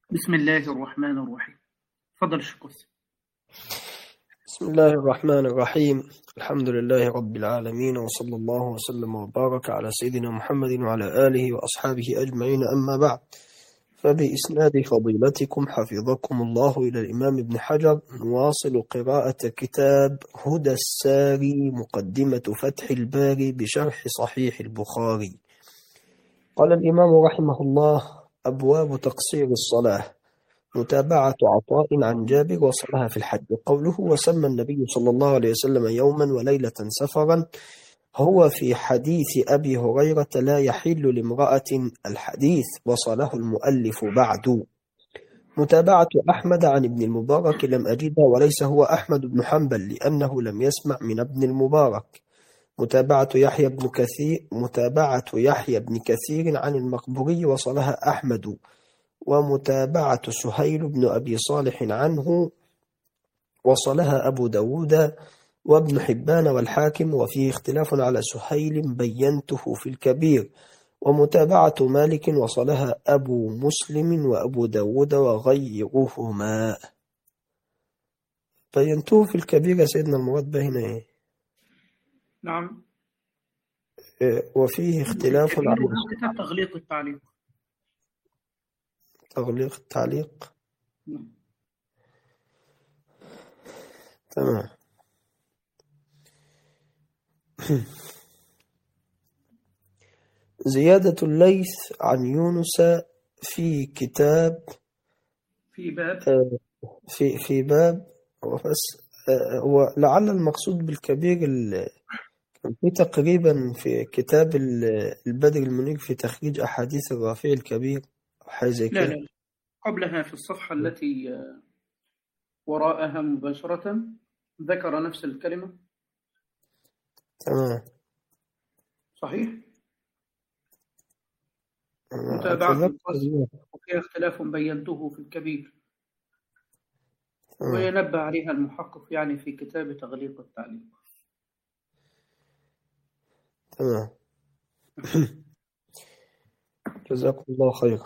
بسم الله الرحمن الرحيم. تفضل شكوس. بسم الله الرحمن الرحيم. الحمد لله رب العالمين، وصلى الله وسلم وبارك على سيدنا محمد وعلى آله وأصحابه أجمعين، أما بعد. فبإسناد فضيلتكم حفظكم الله إلى الإمام ابن حجر نواصل قراءة كتاب هدى الساري مقدمة فتح الباري بشرح صحيح البخاري. قال الإمام رحمه الله: أبواب تقصير الصلاة. متابعة عطاء عن جابر وصلها في الحج. قوله: وسمى النبي صلى الله عليه وسلم يوما وليلة سفرا، هو في حديث أبي هريرة لا يحل لامرأة الحديث، وصله المؤلف بعد. متابعة أحمد عن ابن المبارك لم أجدها، وليس هو أحمد بن حنبل لأنه لم يسمع من ابن المبارك. متابعة يحيى بن كثير عن المقبوري وصلها أحمد. ومتابعة سهيل بن أبي صالح عنه وصلها أبو داود وابن حبان والحاكم، وفيه اختلاف على سهيل بينته في الكبير. ومتابعة مالك وصلها أبو مسلم وأبو داود وغيرهما. بينته في الكبير يا سيدنا، المراد به هنا إيه؟ نعم. وفيه اختلاف على كتاب تغليق التعليق. تغليق التعليق. نعم. تمام. زيادة الليث عن يونس في كتاب في باب ولعل المقصود بالكبير كان في تقريبا في كتاب البدر المنير في تخريج أحاديث الرافع الكبير أو حاجة زي كده. لا، قبلها في الصفحة التي وراءها مباشرة ذكر نفس الكلمة. صحيح. متابعة القصر وفيها اختلاف بينته في الكبير، وينبه عليها المحقق يعني في كتاب تغليق التعليق. تمام. جزاكم الله خيرا.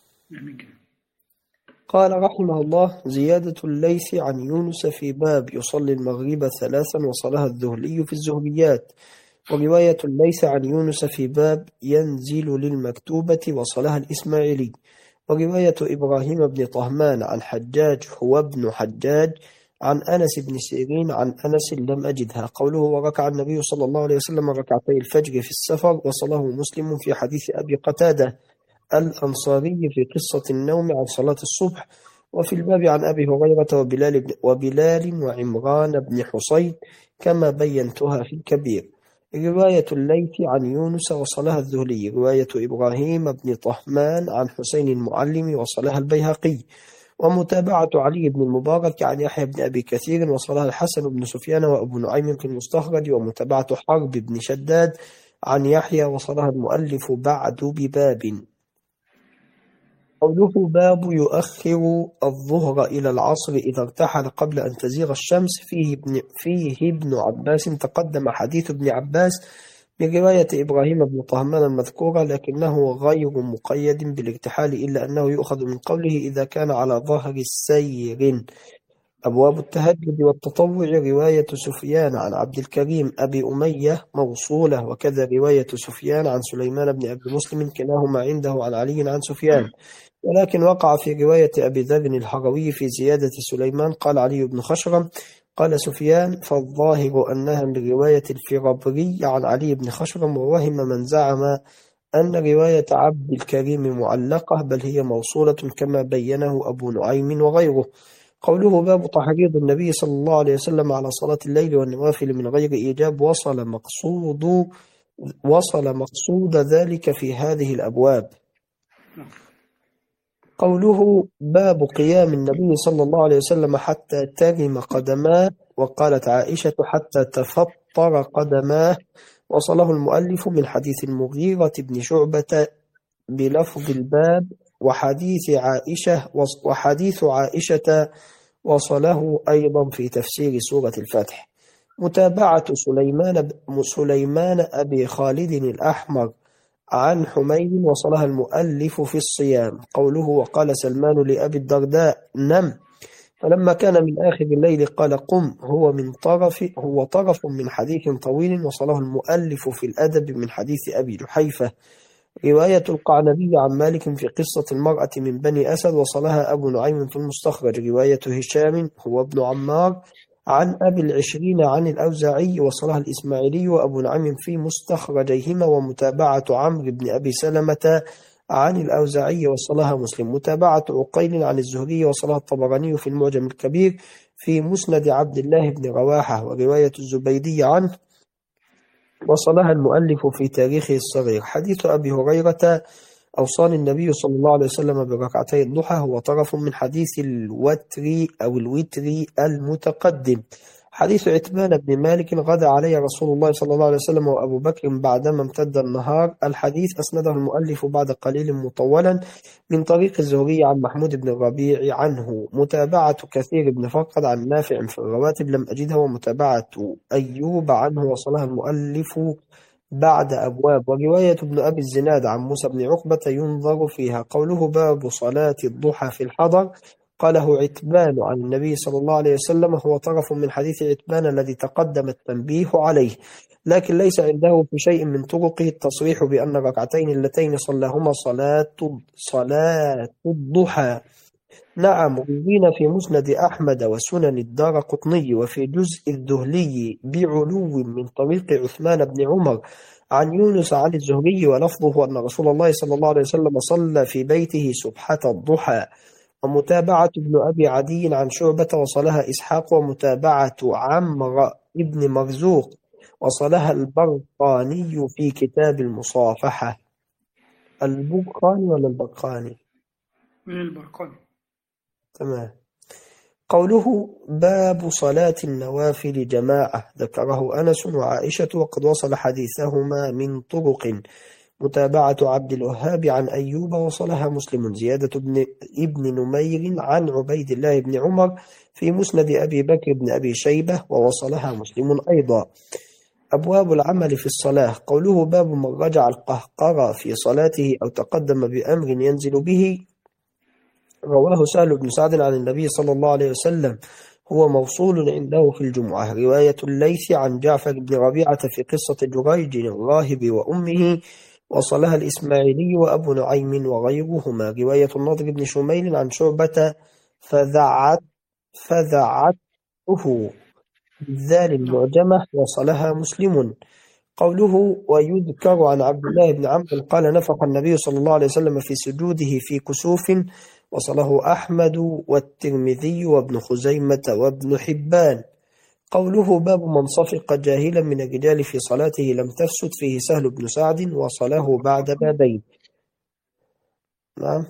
قال رحمه الله: زيادة الليث عن يونس في باب يصلي المغرب ثلاثا، وصلها الذهلي في الزهريات. ورواية الليث عن يونس في باب ينزل للمكتوبة، وصلها الإسماعيلي. ورواية إبراهيم بن طهمان عن حجاج هو ابن حجاج عن أنس بن سيرين عن أنس لم أجدها. قوله: وركع النبي صلى الله عليه وسلم ركعتي الفجر في السفر، وصله مسلم في حديث أبي قتادة الأنصاري في قصة النوم عن صلاة الصبح. وفي الباب عن أبي هريرة وبلال وعمران بن حصين كما بينتها في الكبير. رواية الليث عن يونس وصلها الذهلي. رواية إبراهيم بن طهمان عن حسين المعلم وصلها البيهقي. ومتابعة علي بن المبارك عن يحيى بن أبي كثير وصلها الحسن بن سفيان وأبو نعيم في المستخرج. ومتابعة حرب بن شداد عن يحيى وصلها المؤلف بعد بباب. قوله: باب يؤخر الظهر إلى العصر إذا ارتحل قبل أن تزيغ الشمس، فيه ابن عباس. تقدم حديث ابن عباس برواية إبراهيم بن طهمان المذكورة، لكنه غير مقيد بالارتحال، إلا أنه يؤخذ من قوله إذا كان على ظهر السير. أبواب التهجد والتطوع. رواية سفيان عن عبد الكريم أبي أمية موصولة، وكذا رواية سفيان عن سليمان بن أبي مسلم، كلاهما عنده عن علي عن سفيان. ولكن وقع في رواية أبي ذر الحروي في زيادة سليمان. قال علي بن خشرم قال سفيان: فالظاهر أنها من رواية الفرابري عن علي بن خشرم، ووهم من زعم أن رواية عبد الكريم معلقة، بل هي موصولة كما بينه أبو نعيم وغيره. قوله: باب تحريض النبي صلى الله عليه وسلم على صلاة الليل والنوافل من غير إيجاب، وصل مقصود ذلك في هذه الأبواب. قوله: باب قيام النبي صلى الله عليه وسلم حتى ترم قدماه، وقالت عائشة حتى تفطر قدماه، وصله المؤلف من حديث المغيرة بن شعبة بلفظ الباب، وحديث عائشة وصله أيضا في تفسير سورة الفتح. متابعة سليمان أبي خالد الأحمر عن حميد وصلها المؤلف في الصيام. قوله وقال سلمان لأبي الدرداء نم، فلما كان من آخر الليل قال قم، هو طرف من حديث طويل وصله المؤلف في الأدب من حديث أبي جحيفة. رواية القعنبي عن مالك في قصة المرأة من بني أسد وصلها أبو نعيم في المستخرج. رواية هشام هو ابن عمار عن أبي العشرين عن الأوزاعي وصلها الإسماعيلي وأبو نعيم في مستخرجيهما. ومتابعة عمرو بن أبي سلمة عن الأوزاعي وصلها مسلم. متابعة عقيل عن الزهري وصلها الطبراني في المعجم الكبير في مسند عبد الله بن رواحة. ورواية الزبيدي عنه وصلها المؤلف في تاريخه الصغير. حديث أبي هريرة أوصاني النبي صلى الله عليه وسلم بركعتي الضحى هو طرف من حديث الوتر أو الوتر المتقدم. حديث عتبان بن مالك غدا علي رسول الله صلى الله عليه وسلم وأبو بكر بعدما امتد النهار. الحديث أسنده المؤلف بعد قليل مطولا من طريق الزهري عن محمود بن الربيع عنه. متابعة كثير بن فرقد عن نافع في الرواتب لم أجدها. ومتابعة أيوب عنه وصلها المؤلف بعد أبواب. ورواية ابن أبي الزناد عن موسى بن عقبة ينظر فيها. قوله باب صلاة الضحى في الحضر قاله عتبان عن النبي صلى الله عليه وسلم هو طرف من حديث عتبان الذي تقدم التنبيه عليه، لكن ليس عنده في شيء من طرقه التصريح بأن الركعتين اللتين صلاهما صلاة الضحى. نعم، روينا في مسند أحمد وسنن الدارقطني وفي جزء الذهلي بعلو من طريق عثمان بن عمر عن يونس عن الزهري ولفظه أن رسول الله صلى الله عليه وسلم صلى في بيته سبحة الضحى. ومتابعة ابن أبي عدي عن شعبة وصلها إسحاق. ومتابعة عمرو بن مرزوق وصلها البرقاني في كتاب المصافحة. البرقاني ولا البرقاني؟ من البرقاني. تمام. قوله باب صلاة النوافل جماعة ذكره أنس وعائشة وقد وصل حديثهما من طرق. متابعة عبد الوهاب عن أيوب وصلها مسلم. زيادة ابن نمير عن عبيد الله بن عمر في مسند أبي بكر بن أبي شيبة ووصلها مسلم أيضا. أبواب العمل في الصلاة. قوله باب من رجع القهقرى في صلاته أو تقدم بأمر ينزل به رواه سهل بن سعد عن النبي صلى الله عليه وسلم هو موصول عنده في الجمعة. رواية الليث عن جعفر بن ربيعة في قصة جريج الراهب وأمه وصلها الإسماعيلي وأبو نعيم وغيرهما. رواية النضر بن شميل عن شعبة فذعته بالذال المعجمة وصلها مسلم. قوله ويذكر عن عبد الله بن عمرو قال نفق النبي صلى الله عليه وسلم في سجوده في كسوف وصله أحمد والترمذي وابن خزيمة وابن حبان. قوله باب من صفق جاهلا من الرجال في صلاته لم تفسد فيه سهل بن سعد وصله بعد بابين. نعم.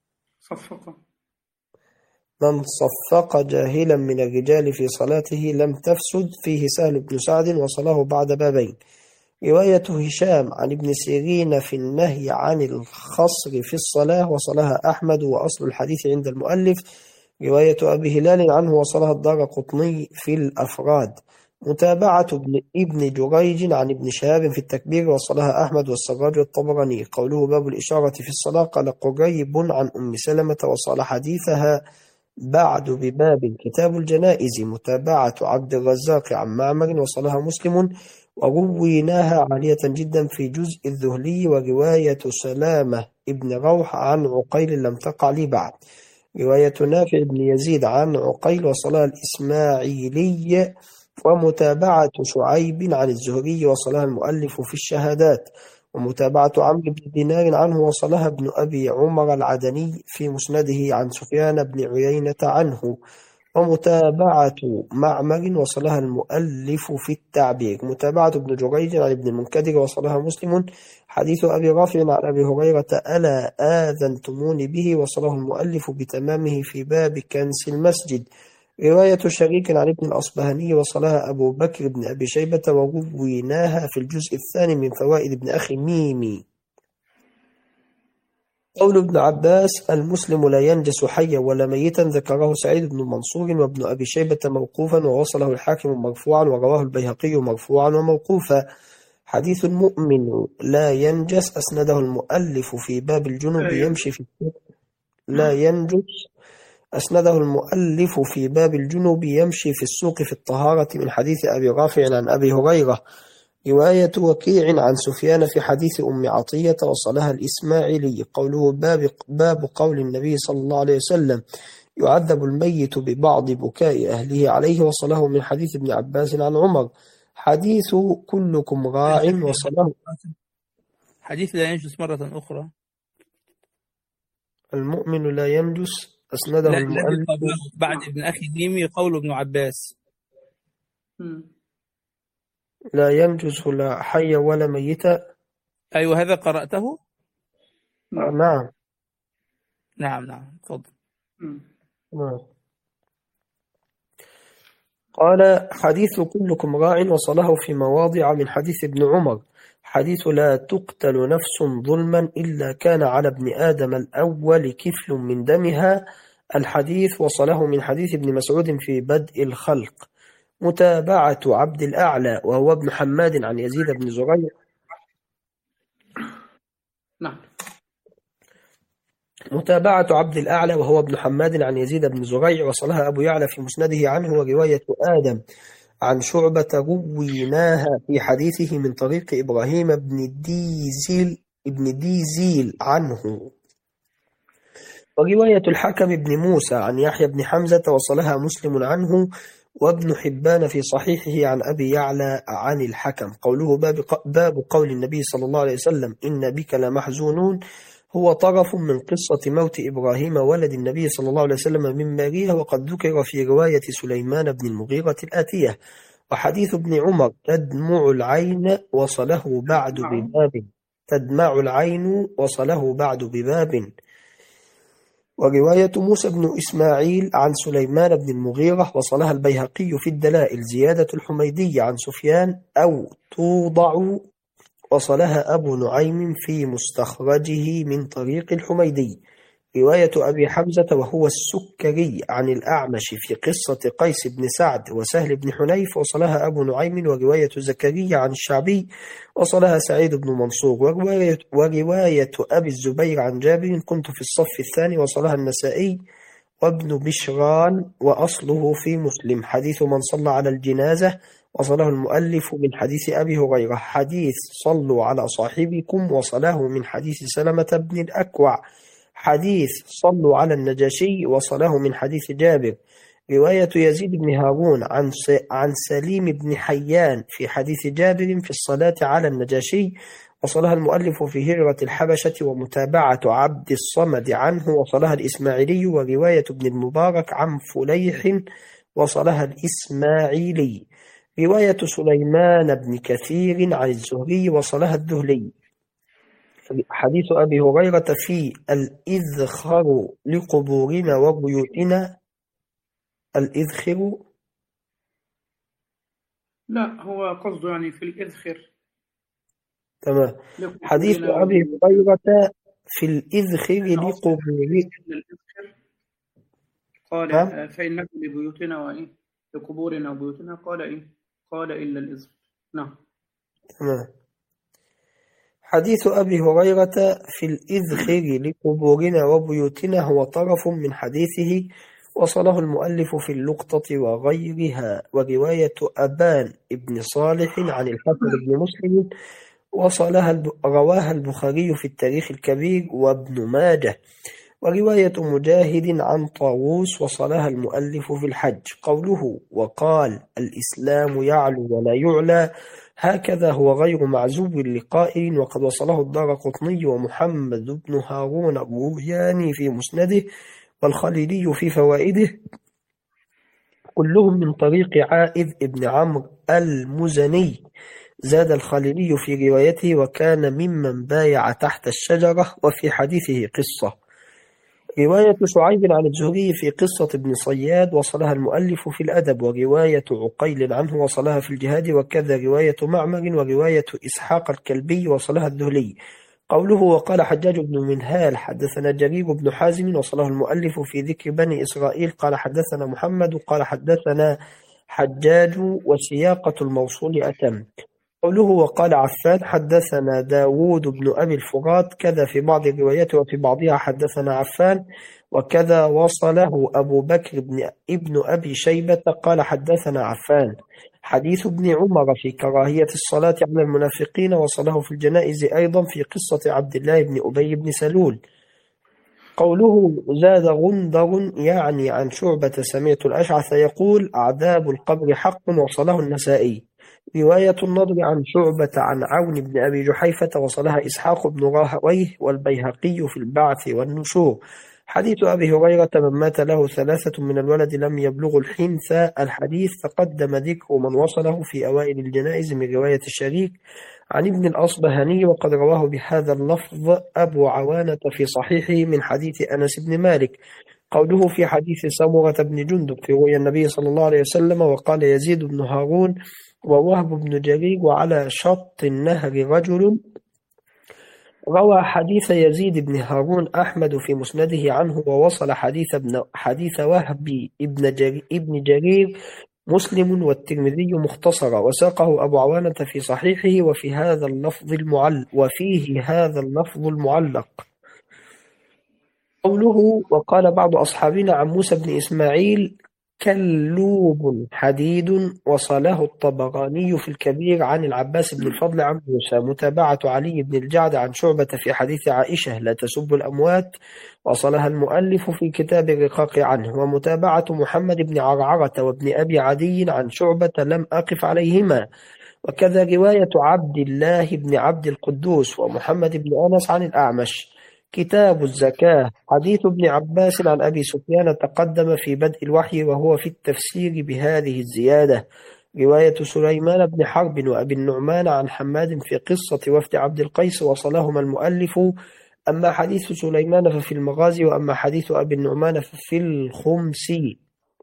من صفق جاهلا من الرجال في صلاته لم تفسد فيه سهل بن سعد وصله بعد بابين. رواية هشام عن ابن سيرين في النهي عن الخصر في الصلاة وصلها أحمد وأصل الحديث عند المؤلف. رواية أبي هلال عنه وصلها الدارقطني في الأفراد. متابعة ابن جريج عن ابن شهاب في التكبير وصلها أحمد والسراج والطبراني. قوله باب الإشارة في الصلاة قال قريب عن أم سلمة وصل حديثها بعد بباب كتاب الجنائز. متابعة عبد الرزاق عن معمر وصلها مسلم ورويناها عالية جدا في جزء الذهلي. ورواية سلامة ابن روح عن عقيل لم تقع لي بعد. رواية نافع بن يزيد عن عقيل وصلها الإسماعيلي. ومتابعة شعيب عن الزهري وصلها المؤلف في الشهادات. ومتابعة عمرو بن دينار عنه وصلها ابن أبي عمر العدني في مسنده عن سفيان بن عيينة عنه. ومتابعة معمر وصلها المؤلف في التعبير. متابعة ابن جريج عن ابن المنكدر وصلها مسلم. حديث أبي رافع عن أبي هريرة ألا آذنتموني به وصله المؤلف بتمامه في باب كنس المسجد. رواية شريك عن ابن الأصبهاني وصلها أبو بكر بن أبي شيبة ورويناها في الجزء الثاني من فوائد ابن أخي ميمي. قول ابن عباس المسلم لا ينجس حيا ولا ميتا ذكره سعيد بن منصور وابن أبي شيبة موقوفا ووصله الحاكم مرفوعا ورواه البيهقي مرفوعا وموقوفا. حديث المؤمن لا ينجس أسنده المؤلف في باب الجنب يمشي في السوق. لا ينجس أسنده المؤلف في باب الجنب يمشي في السوق في الطهارة من حديث أبي رافع عن أبي هريرة. رواية وكيع عن سفيان في حديث أم عطية وصلها الإسماعيلي. قوله باب قول النبي صلى الله عليه وسلم يعذب الميت ببعض بكاء أهله عليه وصله من حديث ابن عباس عن عمر. حديث كلكم راع وصله. حديث لا ينجس مرة أخرى. المؤمن لا ينجس أسنده لا المؤلف بعد ابن أخي ديمي قول ابن عباس. لا ينجس لا حي ولا ميتا. أيوة هذا قرأته. نعم نعم تفضل. نعم. قال حديث كلكم راع وصله في مواضع من حديث ابن عمر. حديث لا تقتل نفس ظلما إلا كان على ابن آدم الأول كفل من دمها. الحديث وصله من حديث ابن مسعود في بدء الخلق. متابعة عبد الأعلى وهو ابن حماد عن يزيد بن زريع. نعم. متابعة عبد الأعلى وهو ابن حماد عن يزيد بن زريع وصلها أبو يعلى في مسنده عنه. ورواية آدم عن شعبة رويناها في حديثه من طريق إبراهيم بن ديزيل عنه. ورواية الحكم بن موسى عن يحيى بن حمزة وصلها مسلم عنه وابن حبان في صحيحه عن أبي يعلى عن الحكم. قوله باب قول النبي صلى الله عليه وسلم إن بك لمحزونون هو طرف من قصة موت إبراهيم ولد النبي صلى الله عليه وسلم من ماريا، وقد ذكر في رواية سليمان بن المغيرة الآتية. وحديث ابن عمر تدمع العين وصله بعد بباب. تدمع العين وصله بعد بباب. ورواية موسى بن إسماعيل عن سليمان بن المغيرة وصلها البيهقي في الدلائل. زيادة الحميدي عن سفيان أو توضع وصلها أبو نعيم في مستخرجه من طريق الحميدي. رواية أبي حمزة وهو السكري عن الأعمش في قصة قيس بن سعد وسهل بن حنيف وصلها أبو نعيم. ورواية زكريا عن الشعبي وصلها سعيد بن منصور. ورواية أبي الزبير عن جابر كنت في الصف الثاني وصلها النسائي وابن بشران وأصله في مسلم. حديث من صلى على الجنازة وصله المؤلف من حديث أبي هريرة. حديث صلوا على صاحبكم وصله من حديث سلمة بن الأكوع. حديث صلوا على النجاشي وصله من حديث جابر. رواية يزيد بن هارون عن سليم بن حيان في حديث جابر في الصلاة على النجاشي وصلها المؤلف في هجرة الحبشة. ومتابعة عبد الصمد عنه وصلها الإسماعيلي. ورواية ابن المبارك عن فليح وصلها الإسماعيلي. رواية سليمان بن كثير عن الزهري وصلها الذهلي. حديث أبي هريرة في الإذخر لقبورنا وبيوتنا. الإذخر لا هو قصده يعني في الإذخر. تمام. حديث أبي هريرة في الإذخر لقبورنا قال فإنكم لبيوتنا وإيه لقبورنا وبيوتنا قال إيه قال إلا الإذخر. نعم. تمام. حديث أبي هريرة في الإذخر لقبورنا وبيوتنا هو طرف من حديثه وصله المؤلف في اللقطة وغيرها. ورواية أبان ابن صالح عن الحسن بن مسلم رواها البخاري في التاريخ الكبير وابن ماجه. ورواية مجاهد عن طاووس وصلها المؤلف في الحج. قوله وقال الإسلام يعلو ولا يعلى هكذا هو غير معزوب لقائل. وقد وصله الدارقطني ومحمد بن هارون الروياني في مسنده والخليلي في فوائده كلهم من طريق عائذ ابن عمرو المزني. زاد الخليلي في روايته وكان ممن بايع تحت الشجرة. وفي حديثه قصة. رواية شعيب عن الزهري في قصة ابن صياد وصلها المؤلف في الأدب. ورواية عقيل عنه وصلها في الجهاد. وكذا رواية معمر. ورواية إسحاق الكلبي وصلها الذهلي. قوله وقال حجاج بن منهال حدثنا جرير بن حازم وصله المؤلف في ذكر بني إسرائيل. قال حدثنا محمد قال حدثنا حجاج وسياقة الموصول أتم. قوله وقال عفان حدثنا داود بن أبي الفرات كذا في بعض الروايات وفي بعضها حدثنا عفان وكذا وصله أبو بكر ابن أبي شيبة قال حدثنا عفان. حديث ابن عمر في كراهية الصلاة على المنافقين وصله في الجنائز أيضا في قصة عبد الله بن أبي بن سلول. قوله زاد غندر يعني عن شعبة سمعت الأشعث يقول عذاب القبر حق وصله النسائي. رواية النضر عن شعبة عن عون بن أبي جحيفة وصلها إسحاق بن راهويه والبيهقي في البعث والنشور. حديث أبي هريرة من مات له 3 من الولد لم يبلغ الحنث. الحديث تقدم ذكر من وصله في أوائل الجنائز من رواية الشريك عن ابن الأصبهاني وقد رواه بهذا اللفظ أبو عوانة في صحيحه من حديث أنس بن مالك. قوله في حديث سمرة بن جندب في رؤيا النبي صلى الله عليه وسلم وقال يزيد بن هارون ووهب بن جرير وعلى شط النهر رجل. روى حديث يزيد بن هارون أحمد في مسنده عنه ووصل حديث وهب ابن جرير مسلم والترمذي مختصرا وساقه أبو عوانة في صحيحه وفيه هذا اللفظ المعلق. قوله وقال بعض أصحابنا عن موسى بن إسماعيل كلوب حديد وصله الطبراني في الكبير عن العباس بن الفضل عن موسى. متابعة علي بن الجعد عن شعبة في حديث عائشة لا تسبوا الأموات وصلها المؤلف في كتاب الرقاق عنه. ومتابعة محمد بن عرعرة وابن أبي عدي عن شعبة لم أقف عليهما. وكذا رواية عبد الله بن عبد القدوس ومحمد بن أنس عن الأعمش. كتاب الزكاة حديث ابن عباس عن أبي سفيان تقدم في بدء الوحي وهو في التفسير بهذه الزيادة. رواية سليمان بن حرب وأبي النعمان عن حماد في قصة وفد عبد القيس وصلهما المؤلف. أما حديث سليمان ففي المغازي وأما حديث أبي النعمان ففي الخمسي.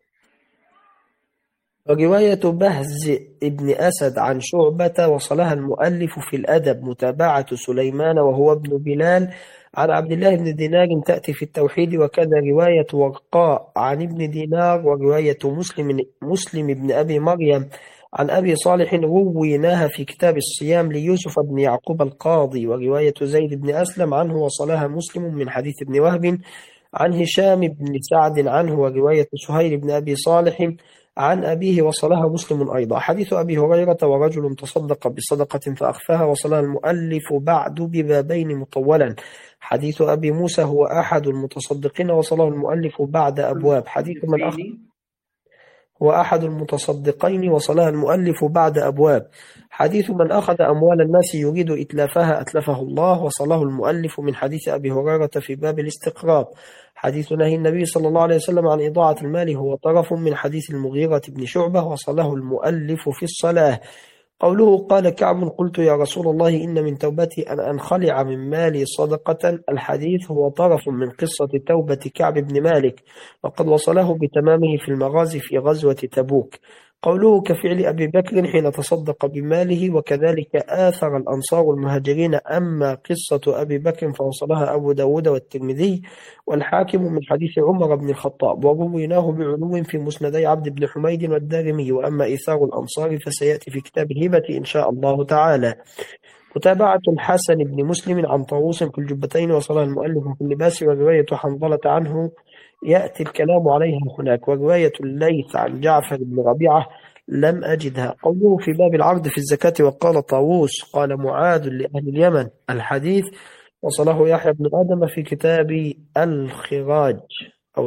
ورواية بهز ابن أسد عن شعبة وصلها المؤلف في الأدب. متابعة سليمان وهو ابن بلال عن عبد الله بن دينار تأتي في التوحيد. وكذا رواية ورقاء عن ابن دينار ورواية مسلم بن أبي مريم عن أبي صالح رويناها في كتاب الصيام ليوسف بن يعقوب القاضي. ورواية زيد بن أسلم عنه وصلها مسلم من حديث ابن وهب عن هشام بن سعد عنه. ورواية سهيل بن أبي صالح عن أبيه وصلها مسلم أيضا. حديث أبي هريرة ورجل تصدق بصدقة فأخفاها وصلها المؤلف بعد ببابين مطولا. حديث أبي موسى هو أحد المتصدقين وصله المؤلف بعد أبواب. حديث من أخذ هو أحد المتصدقين وصلها المؤلف بعد أبواب. حديث من أخذ أموال الناس يريد إتلافها أتلفه الله وصله المؤلف من حديث أبي هريرة في باب الاستقراض. حديث نهي النبي صلى الله عليه وسلم عن إضاعة المال هو طرف من حديث المغيرة بن شعبة وصله المؤلف في الصلاة. قوله قال كعب قلت يا رسول الله إن من توبتي أن أنخلع من مالي صدقة. الحديث هو طرف من قصة توبة كعب بن مالك وقد وصله بتمامه في المغازي في غزوة تبوك. قوله كفعل أبي بكر حين تصدق بماله. وكذلك آثر الأنصار المهاجرين. أما قصة أبي بكر فوصلها أبو داود والترمذي والحاكم من حديث عمر بن الخطاب ورويناه بعلو في مسندي عبد بن حميد والدارمي. وأما إيثار الأنصار فسيأتي في كتاب الهبة إن شاء الله تعالى. متابعة الحسن بن مسلم عن طاووس في الجبتين وصلها المؤلف في اللباس. ورواية حنظلة عنه يأتي الكلام عليها هناك. ورواية الليث عن جعفر بن ربيعة لم أجدها. قوله في باب العقد في الزكاة وقال طاووس قال معاذ لأهل اليمن. الحديث وصله يحيى بن آدم في كتاب الخراج أو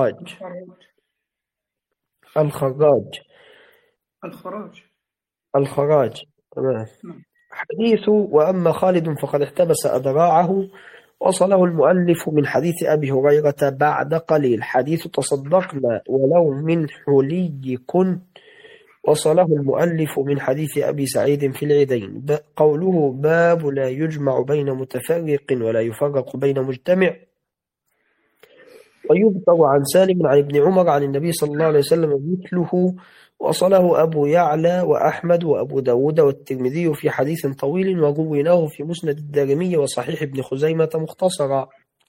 الخراج. تمام. حديث وأما خالد فقد احتبس أذراعه وصله المؤلف من حديث أبي هريرة بعد قليل. حديث تصدقنا ولو من حليكن وصله المؤلف من حديث أبي سعيد في العيدين. قوله باب لا يجمع بين متفرق ولا يفرق بين مجتمع. ويذكر عن سالم عن ابن عمر عن النبي صلى الله عليه وسلم مثله. وصله أبو يعلى وأحمد وأبو داود والترمذي في حديث طويل ورويناه في مسند الدارمي وصحيح ابن خزيمة مختصرا.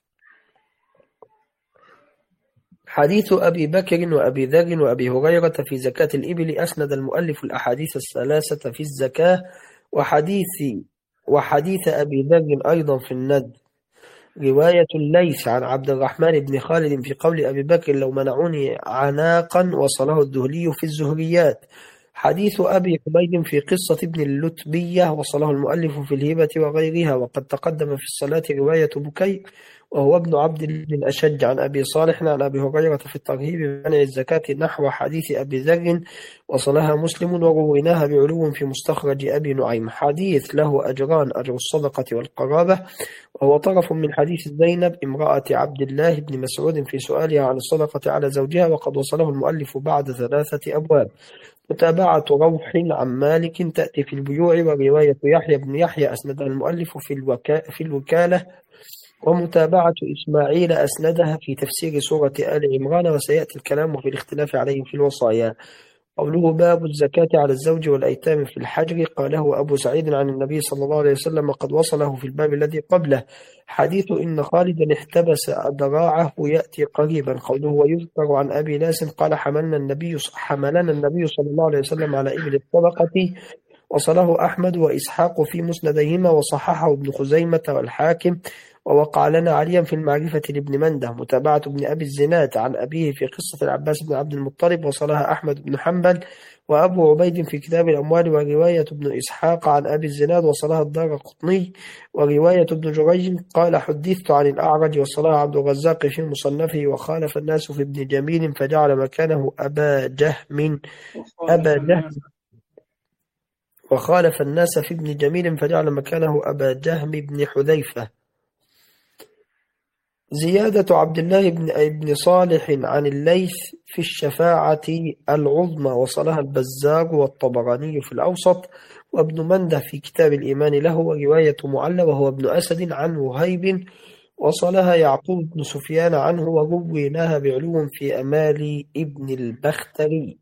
حديث أبي بكر وأبي ذر وأبي هريرة في زكاة الإبل. أسند المؤلف الأحاديث الثلاثة في الزكاة وحديث أبي ذر أيضا في الند. رواية الليث عن عبد الرحمن بن خالد في قول أبي بكر لو منعوني عناقا وصله الذهلي في الزهريات. حديث أبي حميد في قصة ابن اللتبية وصله المؤلف في الهبة وغيرها. وقد تقدم في الصلاة رواية بكير وهو ابن عبد بن الأشج عن أبي صالح عن أبي هريرة في الترهيب بمنع الزكاة نحو حديث أبي ذر وصلها مسلم ورويناها بعلو في مستخرج أبي نعيم. حديث له أجران: أجر الصدقة والقرابة، وهو طرف من حديث زينب امرأة عبد الله بن مسعود في سؤالها عن الصدقة على زوجها، وقد وصله المؤلف بعد 3 أبواب. متابعة روح عن مالك تأتي في البيوع. ورواية يحيى بن يحيى أسندها المؤلف في الوكالة. ومتابعة إسماعيل أسندها في تفسير سورة آل عمران. وسيأتي الكلام في الاختلاف عليه في الوصايا. قوله باب الزكاة على الزوج والأيتام في الحجر قاله أبو سعيد عن النبي صلى الله عليه وسلم قد وصله في الباب الذي قبله. حديث إن خالدا احتبس ذراعه يأتي قريبا. قوله ويذكر عن أبي ناس قال حملنا النبي صلى الله عليه وسلم على إبل الصدقة. وصله أحمد وإسحاق في مسنديهما وصححه ابن خزيمة والحاكم. ووقع لنا عليا في المعرفة لابن منده. متابعة ابن أبي الزناد عن أبيه في قصة العباس بن عبد المطلب وصلها أحمد بن حنبل وأبو عبيد في كتاب الأموال. ورواية ابن إسحاق عن أبي الزناد وصلها الدارقطني. ورواية ابن جريج قال حدثت عن الأعرج وصلها عبد الرزاق في مصنفه. وخالف الناس في ابن جميل فجعل مكانه وخالف الناس في ابن جميل فجعل مكانه أبا جهم بن حذيفة. زيادة عبد الله بن صالح عن الليث في الشفاعة العظمى وصلها البزار والطبراني في الأوسط وابن منده في كتاب الإيمان له. ورواية معلى وهو ابن أسد عن وهيب وصلها يعقوب بن سفيان عنه. ورويناها بعلو في أمال ابن البختري.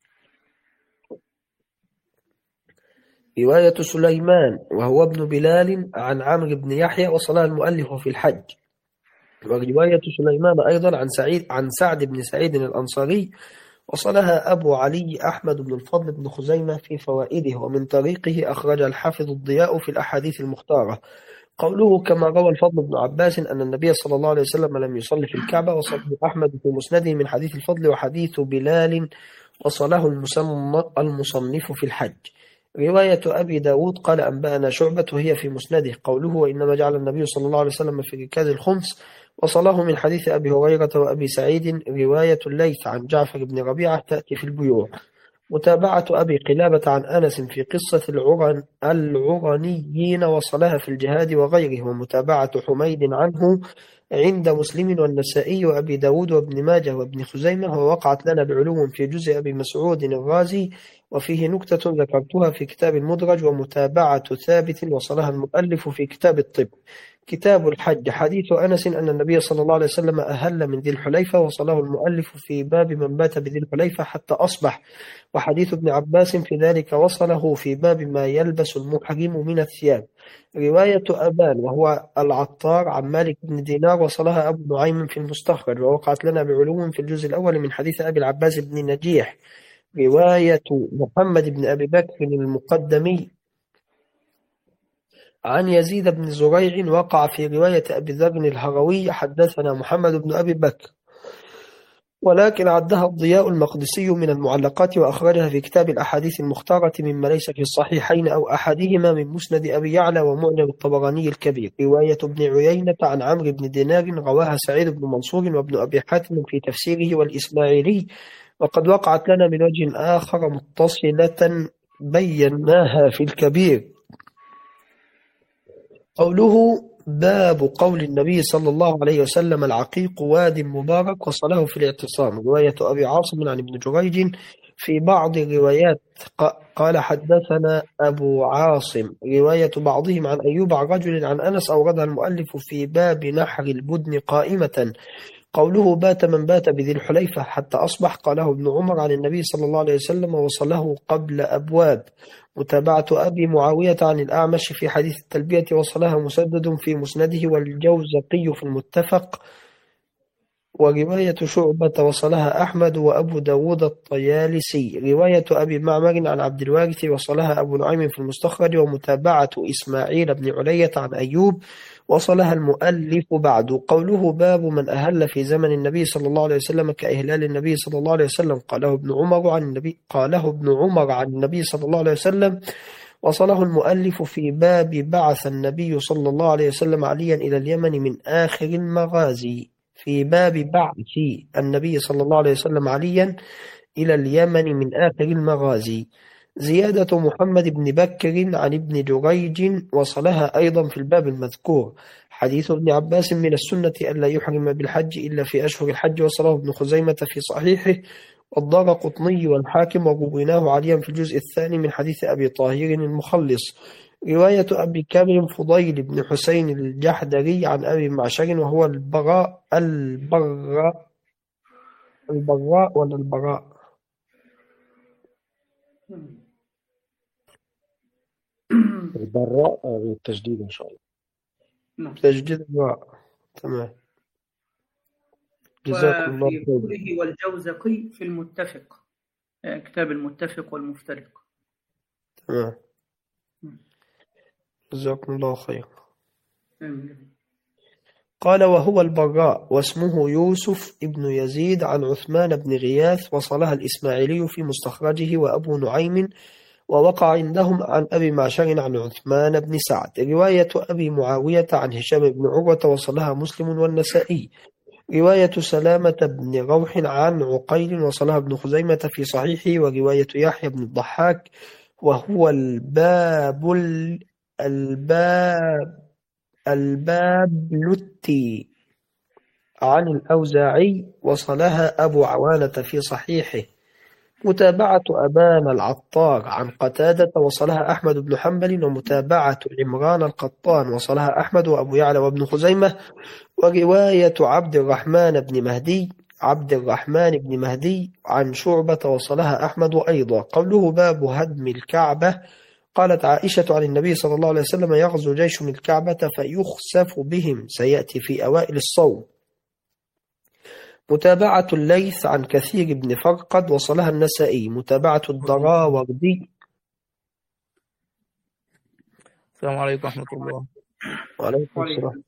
رواية سليمان وهو ابن بلال عن عمرو بن يحيى وصلها المؤلف في الحج. ورواية سليمان أيضا عن سعد بن سعيد الأنصاري وصلها أبو علي أحمد بن الفضل بن خزيمة في فوائده. ومن طريقه أخرج الحافظ الضياء في الأحاديث المختارة. قوله كما روى الفضل بن عباس أن النبي صلى الله عليه وسلم لم يصلي في الكعبة وصله أحمد في مسنده من حديث الفضل. وحديث بلال وصله المصنف في الحج. رواية أبي داود قال أنبأنا شعبة وهي في مسنده. قوله وإنما جعل النبي صلى الله عليه وسلم في ركاز الخمس وصله من حديث أبي هريرة وأبي سعيد. رواية الليث عن جعفر بن ربيعة تأتي في البيوع. متابعة أبي قلابة عن أنس في قصة العرنيين وصلها في الجهاد وغيره. ومتابعة حميد عنه عند مسلم والنسائي وأبي داود وابن ماجه وابن خزيمة. ووقعت لنا بعلو في جزء أبي مسعود الرازي وفيه نكتة ذكرتها في كتاب المدرج. ومتابعة ثابت وصلها المؤلف في كتاب الطب. كتاب الحج حديث أنس أن النبي صلى الله عليه وسلم أهل من ذي الحليفة وصله المؤلف في باب من بات بذي الحليفة حتى أصبح. وحديث ابن عباس في ذلك وصله في باب ما يلبس المحرم من الثياب. رواية أبان وهو العطار عن مالك بن دينار وصلها أبو نعيم في المستخرج. ووقعت لنا بعلو في الجزء الأول من حديث أبي العباس بن نجيح. رواية محمد بن أبي بكر المقدمي عن يزيد بن زريع وقع في رواية أبي ذر الهروي حدثنا محمد بن أبي بكر، ولكن عدها الضياء المقدسي من المعلقات وأخرجها في كتاب الأحاديث المختارة مما ليس في الصحيحين أو أحدهما من مسند أبي يعلى ومعجم الطبراني الكبير. رواية ابن عيينة عن عمرو بن دينار رواها سعيد بن منصور وابن أبي حاتم في تفسيره والإسماعيلي. وقد وقعت لنا من وجه آخر متصلة بيناها في الكبير. قوله باب قول النبي صلى الله عليه وسلم العقيق واد مبارك وصله في الاعتصام. رواية أبي عاصم عن ابن جريج في بعض الروايات قال حدثنا أبو عاصم. رواية بعضهم عن أيوب عن رجل عن أنس أوردها المؤلف في باب نحر البدن قائمة. قوله بات من بات بذي الحليفة حتى أصبح قاله ابن عمر عن النبي صلى الله عليه وسلم وصله قبل أبواب. متابعة أبي معاوية عن الأعمش في حديث التلبية وصلها مسدد في مسنده والجوزقي في المتفق. ورواية شعبة وصلها أحمد وأبو داود الطيالسي. رواية أبي معمر عن عبد الوارث وصلها أبو نعيم في المستخرج. ومتابعة إسماعيل بن علية عن أيوب وصلها المؤلف بعد. قوله باب من أهل في زمن النبي صلى الله عليه وسلم كإهلال النبي صلى الله عليه وسلم قاله ابن عمر عن النبي صلى الله عليه وسلم. وصله المؤلف في باب بعث النبي صلى الله عليه وسلم عليا إلى اليمن من آخر المغازي. في باب بعث النبي صلى الله عليه وسلم عليا إلى اليمن من آخر المغازي. زيادة محمد بن بكر عن ابن جريج وصلها أيضا في الباب المذكور. حديث ابن عباس من السنة ألا يحرم بالحج إلا في أشهر الحج وصله ابن خزيمة في صحيحه والدارقطني والحاكم ورويناه عليا في الجزء الثاني من حديث أبي طاهر المخلص. رواية أبي كامل فضيل بن حسين الجحدري عن أبي معشر وهو البراء ولا البراء البراء بالتجديد إن شاء الله. نعم. تجديد البراء. تمام. جزاكم الله وفي خير. قوله والجوزقي في المتفق، كتاب المتفق والمفترق. تمام. جزاكم الله خير. قال وهو البراء واسمه يوسف ابن يزيد عن عثمان بن غياث وصلها الإسماعيلي في مستخرجه وأبو نعيم ووقع عندهم عن أبي معشر عن عثمان بن سعد. رواية أبي معاوية عن هشام بن عروة وصلها مسلم والنسائي. رواية سلامة بن روح عن عقيل وصلها ابن خزيمة في صحيحه. ورواية يحيى بن الضحاك وهو البابلتي عن الأوزاعي وصلها أبو عوانة في صحيحه. متابعة أبان العطار عن قتادة وصلها أحمد بن حنبل. ومتابعة عمران القطان وصلها أحمد وأبو يعلى وابن خزيمة. ورواية عبد الرحمن بن مهدي عن شعبة وصلها أحمد أيضا. قوله باب هدم الكعبة. قالت عائشة عن النبي صلى الله عليه وسلم يغزو جيش من الكعبة فيخسف بهم سيأتي في أوائل الصوم. متابعة الليث عن كثير بن فرقد وصلها النسائي. متابعة الدراوردي. السلام عليكم ورحمة الله. وعليكم السلام.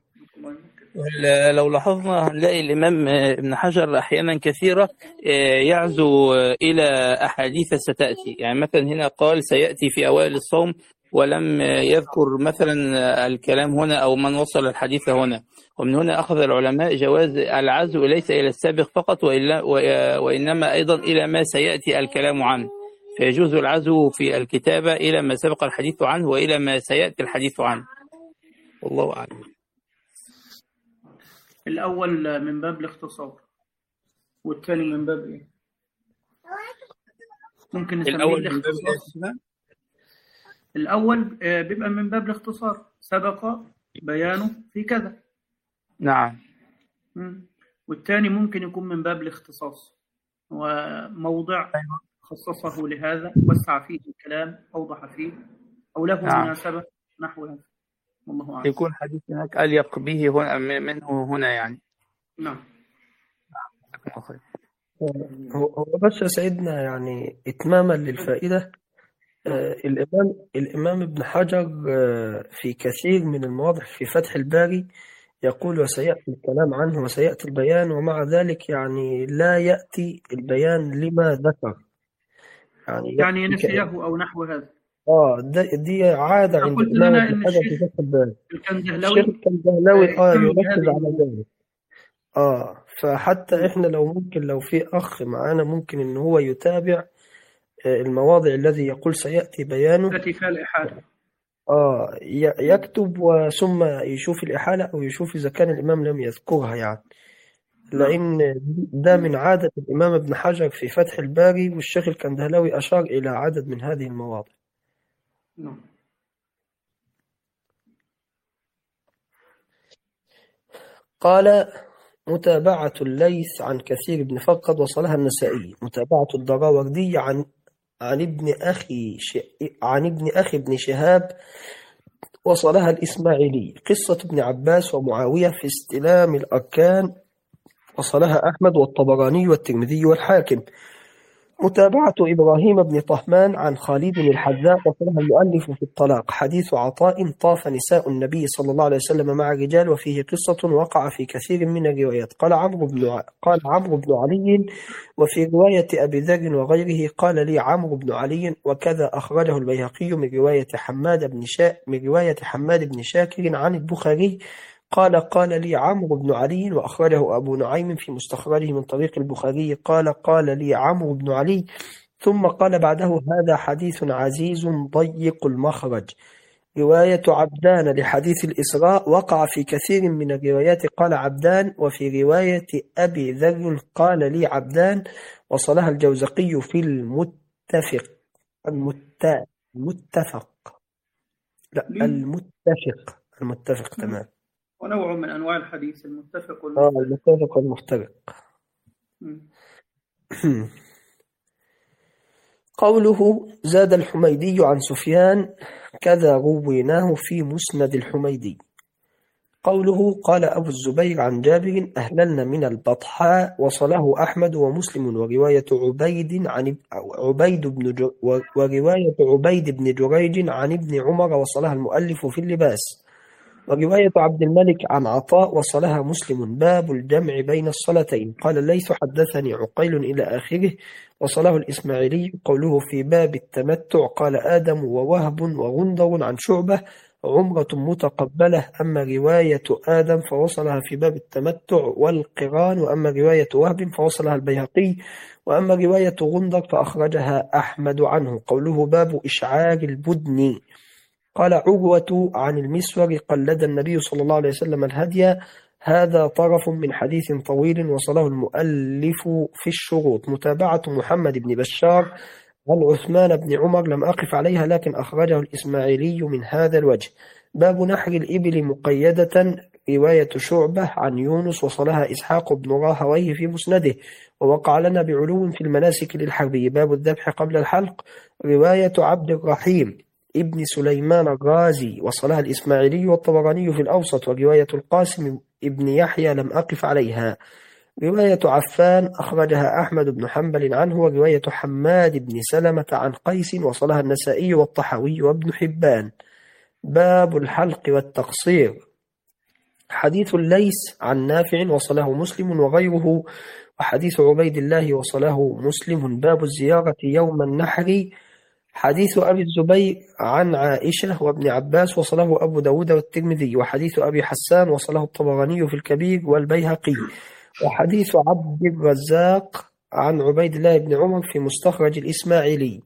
لو لاحظنا هنلاقي الإمام ابن حجر أحيانا كثيرة يعزو إلى أحاديث ستأتي. يعني مثلا هنا قال سيأتي في أوائل الصوم ولم يذكر مثلا الكلام هنا أو من وصل الحديث هنا. ومن هنا أخذ العلماء جواز العزو ليس إلى السابق فقط وإنما أيضا إلى ما سيأتي الكلام عنه. فيجوز العزو في الكتابة إلى ما سبق الحديث عنه وإلى ما سيأتي الحديث عنه. والله أعلم. الأول من باب الاختصار والثاني من باب إيه؟ ممكن نسميه الاختصار. الأول بيبقى من باب الاختصار سبق بيانه في كذا. نعم. والثاني ممكن يكون من باب الاختصاص وموضع خصصه لهذا وسع فيه الكلام أوضح فيه أو له مناسبة نحو هذا. والله أعلم. يكون حديث هناك أليق به هنا منه هنا يعني. نعم. هو بس يا سيدنا يعني إتماما للفائدة الإمام ابن حجر في كثير من المواضع في فتح الباري يقول وسيأتي الكلام عنه وسيأتي البيان ومع ذلك يعني لا يأتي البيان لما ذكر يعني نسيه أو نحو هذا. دي عادة عند الإمام ابن حجر في فتح الباري. الشيخ الكندهلاوي يركز على ذلك. فحتى إحنا لو في أخ معانا ممكن إن هو يتابع المواضع الذي يقول سيأتي بيانه التي فيها الإحالة يكتب ثم يشوف الإحالة أو يشوف إذا كان الإمام لم يذكرها يعني لأن ده من عادة الإمام ابن حجر في فتح الباري والشيخ الكندهلاوي أشار إلى عدد من هذه المواضع. قال متابعة الليث عن كثير بن فرقد وصلها النسائي. متابعة الدراوردي عن ابن أخي ابن شهاب وصلها الإسماعيلي. قصة ابن عباس ومعاوية في استلام الأركان وصلها أحمد والطبراني والترمذي والحاكم. متابعة إبراهيم بن طهمان عن خالد الحذاء وصلها المؤلف في الطلاق. حديث عطاء: طاف نساء النبي صلى الله عليه وسلم مع الرجال، وفيه قصة وقع في كثير من الروايات. قال عمرو بن علي، وفي رواية أبي ذر وغيره قال لي عمرو بن علي، وكذا أخرجه البيهقي من رواية حماد بن شاكر عن البخاري قال لي عمرو بن علي، وأخرجه أبو نعيم في مستخرجه من طريق البخاري قال لي عمرو بن علي، ثم قال بعده: هذا حديث عزيز ضيق المخرج. رواية عبدان لحديث الإسراء وقع في كثير من الروايات قال عبدان، وفي رواية أبي ذر قال لي عبدان. وصلها الجوزقي في المتفق تمام. ونوع من أنواع الحديث المتفق المتفق والمفترق. قوله: زاد الحميدي عن سفيان كذا رويناه في مسند الحميدي. قوله: قال أبو الزبير عن جابر: أهللنا من البطحاء. وصله أحمد ومسلم. ورواية عبيد بن جريج عن ابن عمر وصلها المؤلف في اللباس. ورواية عبد الملك عن عطاء وصلها مسلم. باب الجمع بين الصلاتين. قال الليث: حدثني عقيل إلى آخره. وصله الإسماعيلي. قوله: في باب التمتع. قال آدم ووهب وغندر عن شعبة: عمرة متقبلة. أما رواية آدم فوصلها في باب التمتع والقران، وأما رواية وهب فوصلها البيهقي، وأما رواية غندر فأخرجها أحمد عنه. قوله: باب إشعار البدن. قال عروة عن المسور: قلد النبي صلى الله عليه وسلم الهدي. هذا طرف من حديث طويل وصله المؤلف في الشروط. متابعة محمد بن بشار عن عثمان بن عمر لم أقف عليها، لكن أخرجه الإسماعيلي من هذا الوجه. باب نحر الإبل مقيدة. رواية شعبة عن يونس وصلها إسحاق بن راهويه في مسنده. ووقع لنا بعلو في المناسك للحربي. باب الذبح قبل الحلق. رواية عبد الرحيم ابن سليمان الرازي وصلها الإسماعيلي والطبراني في الأوسط. ورواية القاسم ابن يحيى لم أقف عليها. رواية عفان أخرجها أحمد بن حنبل عنه. ورواية حماد بن سلمة عن قيس وصلها النسائي والطحاوي وابن حبان. باب الحلق والتقصير. حديث الليث عن نافع وصله مسلم وغيره. وحديث عبيد الله وصله مسلم. باب الزيارة يوم النحر. حديث أبي الزبير عن عائشة وابن عباس وصله أبو داود والترمذي. وحديث أبي حسان وصله الطبراني في الكبير والبيهقي. وحديث عبد الرزاق عن عبيد الله بن عمر في مستخرج الإسماعيلي.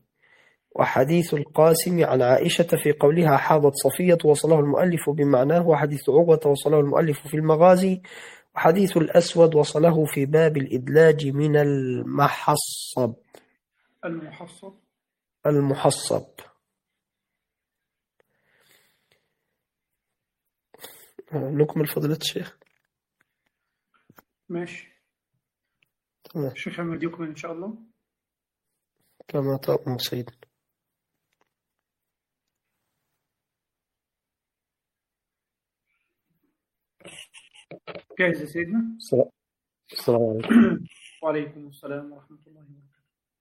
وحديث القاسم عن عائشة في قولها حاضت صفية وصله المؤلف بمعناه. وحديث عروة وصله المؤلف في المغازي. وحديث الأسود وصله في باب الإدلاج من المحصب. نكمل فضيلة الشيخ. ماشي. الشيخ أحمد يكمل إن شاء الله كما تأمر سيدنا. جاهز يا سيدنا؟ السلام عليكم. وعليكم السلام ورحمة الله وبركاته.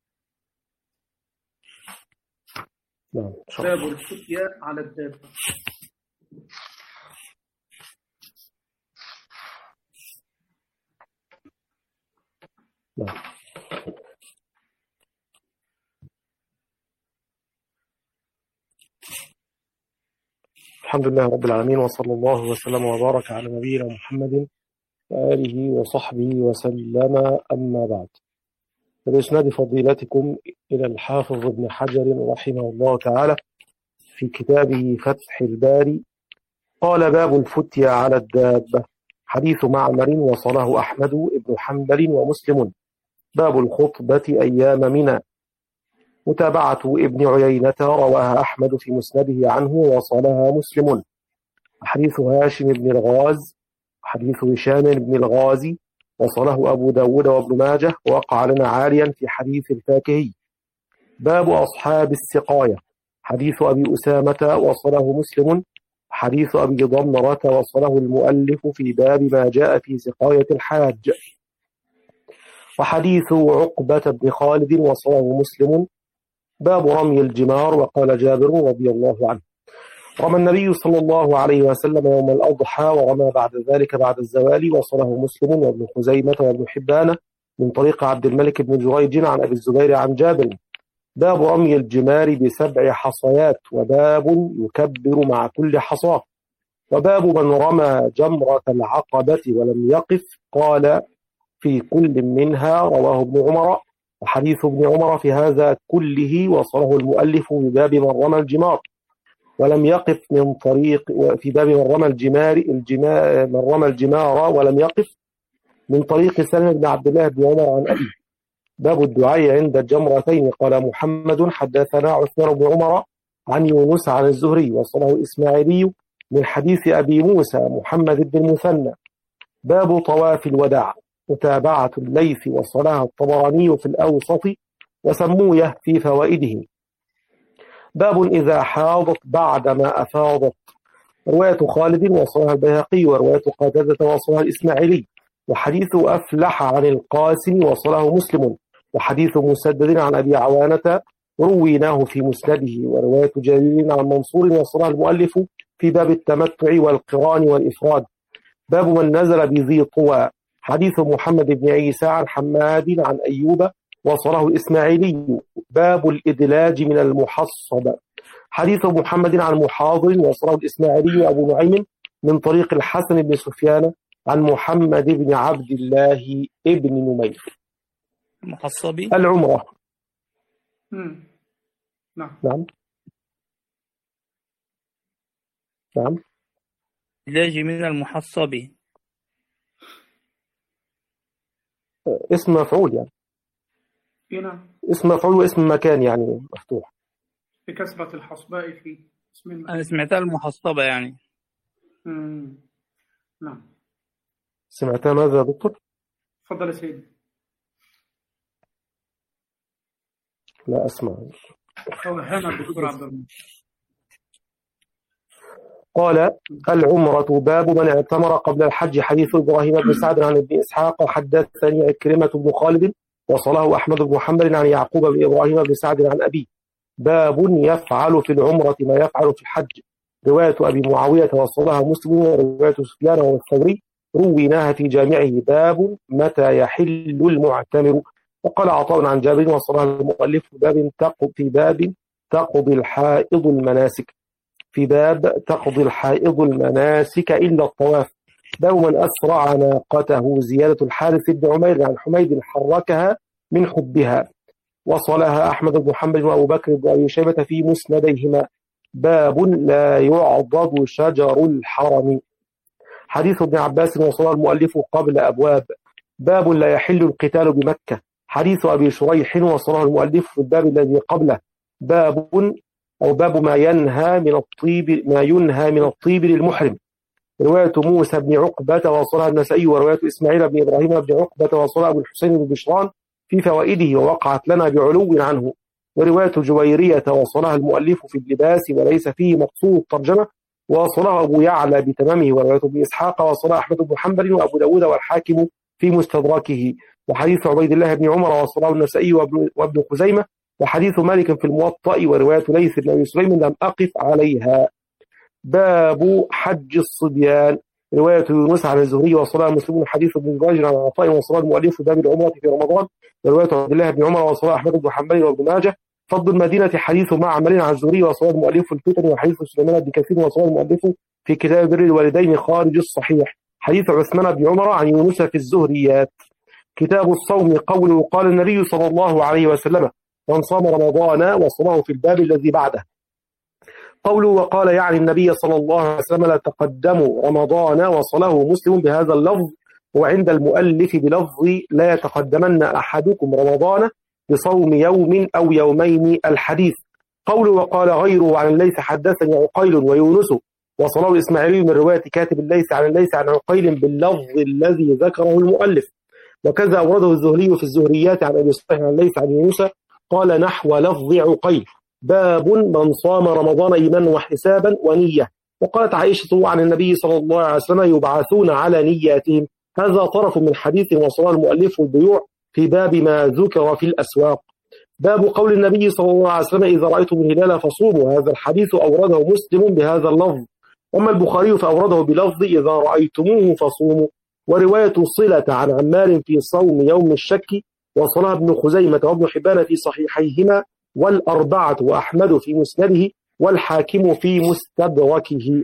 نعم. باب الفتية على الدابة. نعم. الحمد لله رب العالمين، وصلى الله وسلم وبارك على نبينا محمد وآله وصحبه وسلم. أما بعد، فبإسناد فضيلتكم إلى الحافظ ابن حجر رحمه الله تعالى في كتابه فتح الباري قال: باب الفتية على الدابة. حديث معمر وصله أحمد بن حنبل ومسلم. باب الخطبة أيام منى. متابعة ابن عيينة رواها أحمد في مسنده عنه وصلها مسلم. حديث هاشم بن الغاز حديث هشام بن الغازي وصله أبو داود وابن ماجه. ووقع لنا عاليا في حديث الفاكهي. باب أصحاب السقاية. حديث أبي أسامة وصله مسلم. حديث أبي ضمرة وصله المؤلف في باب ما جاء في سقاية الحاج. وحديث عقبة بن خالد وصله مسلم. باب رمي الجمار. وقال جابر رضي الله عنه: رمى النبي صلى الله عليه وسلم يوم الأضحى ورمى بعد ذلك بعد الزوال. وصله مسلم وابن خزيمة وابن حبان من طريق عبد الملك بن جريج عن أبي الزبير عن جابر. باب رمي الجمار ب7 حصيات. وباب يكبر مع كل حصاة. وباب من رمى جمرة العقبة ولم يقف قال في كل منها. رواه ابن عمر. وحديث ابن عمر في هذا كله وصله المؤلف بباب من رمى الجمار ولم يقف من طريق، في باب من رمى الجمار ولم يقف من طريق سلمة بن عبد الله بن عمر عن أبيه. باب الدعاء عند الجمرتين. قال محمد: حدثنا عثمان بن عمر عن يونس عن الزهري. وصله الإسماعيلي من حديث أبي موسى محمد بن المثنى. باب طواف الوداع. متابعة الليث وصلها الطبراني في الأوسط وسمويه في فوائده. باب إذا حاضت بعدما أفاضت. رواية خالد وصلها البيهقي. ورواية قتادة وصلها الإسماعيلي. وحديث أفلح عن القاسم وصله مسلم. وحديث مسدد عن أبي عوانة رويناه في مسنده. ورواية جرير عن منصور وصلها المؤلف في باب التمتع والقران والإفراد. باب من نزل بذي طوى. حديث محمد بن عيسى عن حماد عن أيوب وصله الإسماعيلي. باب الإدلاج من المحصب. حديث محمد عن محاضر وصله الإسماعيلي وأبو نعيم من طريق الحسن بن سفيان عن محمد بن عبد الله ابن نمير. المحصبي العمرة. نعم. إدلاج من المحصبي اسم مفعول يعني. نعم. اسم مفعول واسم مكان يعني مفتوح. بكسرة الحصباء في اسم المكان. أنا سمعتها المحصبة يعني. نعم. سمعتها ماذا يا دكتور؟ تفضل يا سيدي. لا أسمع. توهنا الدكتور عبد الرحمن. قال: العمرة. باب من اعتمر قبل الحج. حديث إبراهيم بن سعد عن ابن إسحاق حدثني عكرمة بن خالد وصله أحمد بن محمد عن يعقوب بن إبراهيم بن سعد عن أبيه. باب يفعل في العمرة ما يفعل في الحج. رواية أبي معاوية وصلها مسلم. ورواية سفيان والثوري رويناها في جامعه. باب متى يحل المعتمر. وقال عطاء عن جابر وصلها المؤلف في باب تقضي الحائض المناسك. في باب تقضي الحائض المناسك إلا الطواف. باب من أسرع ناقته. زيادة الحارث بن عمير عن حميد حركها من حبها. وصلها أحمد بن محمد وأبو بكر بن أبي شيبة في مسنديهما. باب لا يعضد شجر الحرم. حديث ابن عباس وصلها المؤلف قبل أبواب. باب لا يحل القتال بمكة. حديث أبي شريح وصلها المؤلف في الباب الذي قبله. باب ما ينهى من الطيب للمحرم. رواية موسى بن عقبة وصلها النسائي. ورواية إسماعيل بن إبراهيم بن عقبة وصلها أبو الحسين بن بشران في فوائده ووقعت لنا بعلو عنه. ورواية جويرية وصلها المؤلف في اللباس وليس فيه مقصود الترجمة وصلها أبو يعلى بتمامه. ورواية ابن إسحاق وصلها أحمد بن حنبل وأبو داود والحاكم في مستدركه. وحديث عبيد الله بن عمر وصلها النسائي وابن خزيمة. وحديث مالك في الموطأ. ورواية ليث بن أبي سليم لم أقف عليها. باب حج الصبيان. رواية يونس عن الزهري وصلها مسلم. حديث ابن جريج عن عطاء وصلها المؤلف في باب العمرة في رمضان. ورواية عبد الله بن عمر وصلها أحمد بن حنبل وابن ماجه. فضل المدينة. حديث معمر عن الزهري وصلها المؤلف في الفتن. وحديث سليمان بن كثير وصلها المؤلف في كتاب بر الوالدين خارج الصحيح. حديث عثمان بن عمر عن يونس في الزهريات. كتاب الصوم. قوله قال النبي صلى الله عليه وسلم: من صام رمضان وصمه في الباب الذي بعده. قوله وقال يعني النبي صلى الله عليه وسلم: لا تقدموا رمضان. وصله مسلم بهذا اللفظ. وعند المؤلف بلفظ لا يتقدمن أحدكم رمضان بصوم يوم أو يومين الحديث. قوله وقال غيره عن الليث حدثني عقيل ويونس. وصله الإسماعيلي من رواية كاتب الليث عن الليث عن عقيل باللفظ الذي ذكره المؤلف. وكذا أورده الزهري في الزهريات عن أبي صالح عن الليث عن يونس قال نحو لفظ عقيل. باب من صام رمضان إيمانا واحتسابا ونية. وقالت عائشة عن النبي صلى الله عليه وسلم: يبعثون على نياتهم. هذا طرف من حديث وصله المؤلف البيوع في باب ما ذكر في الأسواق. باب قول النبي صلى الله عليه وسلم إذا رأيتم الهلال فصوموا. هذا الحديث أورده مسلم بهذا اللفظ، أما البخاري فأورده بلفظ إذا رأيتموه فصوموا. ورواية صلة عن عمار في صوم يوم الشك وصلها ابن خزيمة وابن حبان في صحيحيهما والأربعة وأحمد في مسنده والحاكم في مستدركه.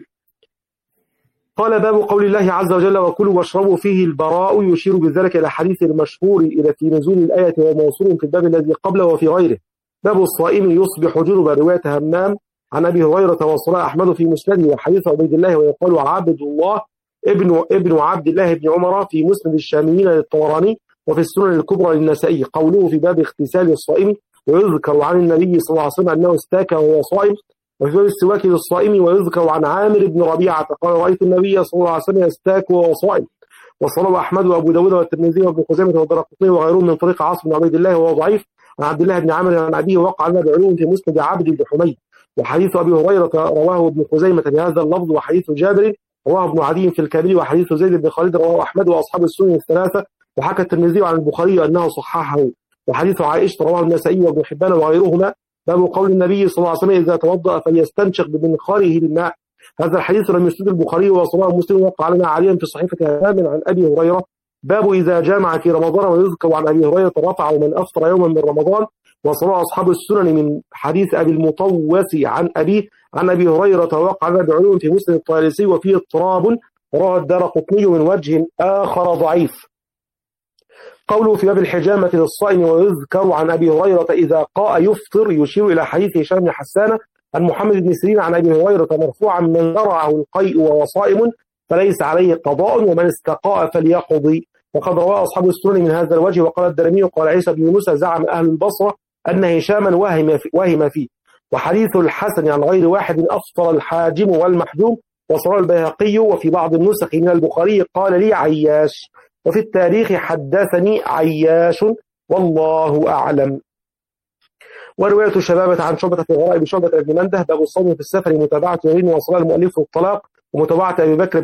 قال باب قول الله عز وجل وكلوا واشربوا فيه البراء، يشير بذلك إلى حديث المشهور إلى في نزول الآية وموصول في الباب الذي قبله وفي غيره. باب الصائم يصبح جنبا، رواية همام عن أبي هريرة وصلها أحمد في مسنده وحديث عبيد الله ويقال عبد الله ابن عبد الله بن عمر في مسند الشاميين للطبراني وفي السنن الكبرى للنسائي. قوله في باب اغتسال الصائم، ويذكر عن النبي صلى الله عليه وسلم أنه استاك وهو صائم، وفي باب السواك للصائم ويذكر عن عامر بن ربيعة قال رأيت النبي صلى الله عليه وسلم يستاك وهو صائم. وصلى أحمد وأبو داود والترمذي وابن خزيمة والدارقطني وغيرهم من طريق عاصم بن عبيد الله وهو ضعيف عن عبد الله بن عامر عن أبيه وقع لنا بعلوم في مسند عبد بن حميد. وحديث أبي هريرة رواه ابن خزيمة بهذا اللفظ، وحديث جابر رواه ابن عدي في الكبير، وحديث زيد بن خالد رواه أحمد وأصحاب السنن الثلاثة، وحكى الترمذي عن البخاري أنه صححه. وحديث عائشة رواه النسائي وابن حبان وغيرهما. باب قول النبي صلى الله عليه وسلم إذا توضأ فليستنشق بمنخاره الماء. هذا الحديث لم يسند البخاري وصلاه مسلم وقع لنا عليا في صحيفة همام عن أبي هريرة. باب إذا جامع في رمضان، ويذكر عن أبي هريرة رفع من أفطر يوما من رمضان، وصلاه أصحاب السنن من حديث أبي المطوس عن أبي هريرة وقع لنا بعلوم في مسند الطيالسي وفيه اضطراب، رواه الدارقطني من وجه آخر ضعيف. قوله في باب الحجامة للصائم، ويذكر عن أبي هريرة إذا قاء يفطر، يشير إلى حديث هشام بن حسان عن محمد بن سيرين عن أبي هريرة مرفوعا من زرعه القيء وهو صائم فليس عليه قضاء ومن استقاء فليقضي. وقد روى أصحاب السنن من هذا الوجه. وقال الدارمي قال عيسى بن موسى زعم أهل البصرة أن هشاما وهم فيه. وحديث الحسن عن غير واحد أفطر الحاجم والمحجوم، وصلى البيهقي وفي بعض النسخ من البخاري قال لي عياش، وفي التاريخ حدثني عياش والله أعلم. ورواية الشبابة عن شعبة في غرائب شعبة بن منده. باب الصوم في السفر، متابعة يرين وصلاة المؤلف والطلاق، ومتابعة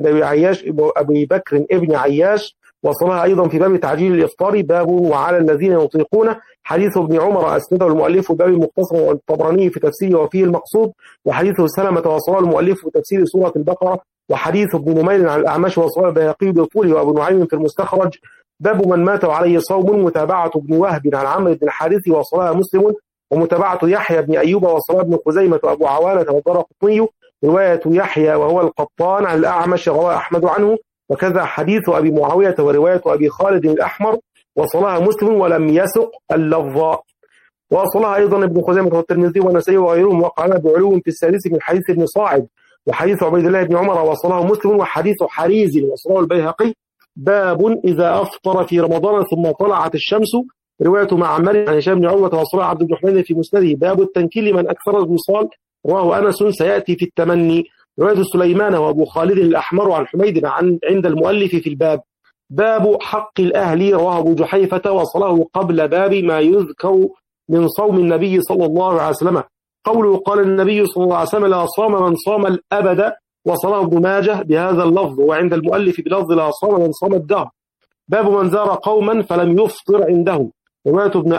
أبي بكر ابن عياش وصلها أيضا في باب تعجيل الإفطار. باب وعلى الذين يطيقون، حديث ابن عمر أسنده المؤلف باب المختصر والطبراني في تفسيره وفيه المقصود، وحديث سلمة وصلها المؤلف في تفسير سورة البقرة، وحديث ابن نمير عن الأعمش وصلها البيهقي بطوله وأبو نعيم في المستخرج. باب من مات وعليه صوم، متابعة ابن وهب عن عمرو بن الحارث وصلها مسلم، ومتابعة يحيى بن أيوب وصلها ابن خزيمة وأبو عوانة والدارقطني. رواية يحيى وهو القطان عن الأعمش رواه أحمد عنه، وكذا حديث أبي معاوية ورواية أبي خالد الأحمر وصلها مسلم ولم يسق اللفظ. وصلها أيضا ابن خزيمة والترمذي والنسائي وغيرهم، وقعنا بعلو في السادس من حديث ابن صاعد، وحديث عبيد الله بن عمر وصلها مسلم، وحديث حريز وصلها البيهقي. باب إذا أفطر في رمضان ثم طلعت الشمس، رواية معمر عن هشام بن عروة وصلها عبد بن حميد في مسنده. باب التنكيل لمن أكثر الوصال، رواه أنس سيأتي في التمني. رواية سليمان وأبو خالد الأحمر عن حميد عند المؤلف في الباب. باب حق الأهل، رواه أبو جحيفة وصله قبل باب ما يذكر من صوم النبي صلى الله عليه وسلم. قوله قال النبي صلى الله عليه وسلم لا صام من صام الأبد، وصله ابن ماجه بهذا اللفظ، وعند المؤلف بلفظ لا صام من صام الدهر. باب من زار قوما فلم يفطر عندهم، رواية ابن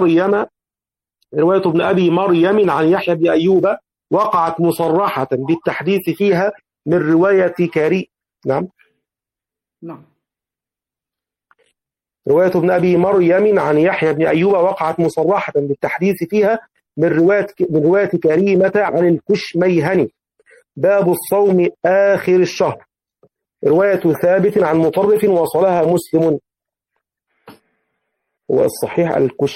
أبي مريم عن يحيى بن أيوب وقعت مصرحة بالتحديث فيها من رواية نعم رواية ابن أبي مريم عن يحيى بن أيوب وقعت مصرحة بالتحديث فيها من رواية كريمة عن الكشميهني. باب الصوم آخر الشهر، رواية ثابت عن مطرف وصلها مسلم. هو الصحيح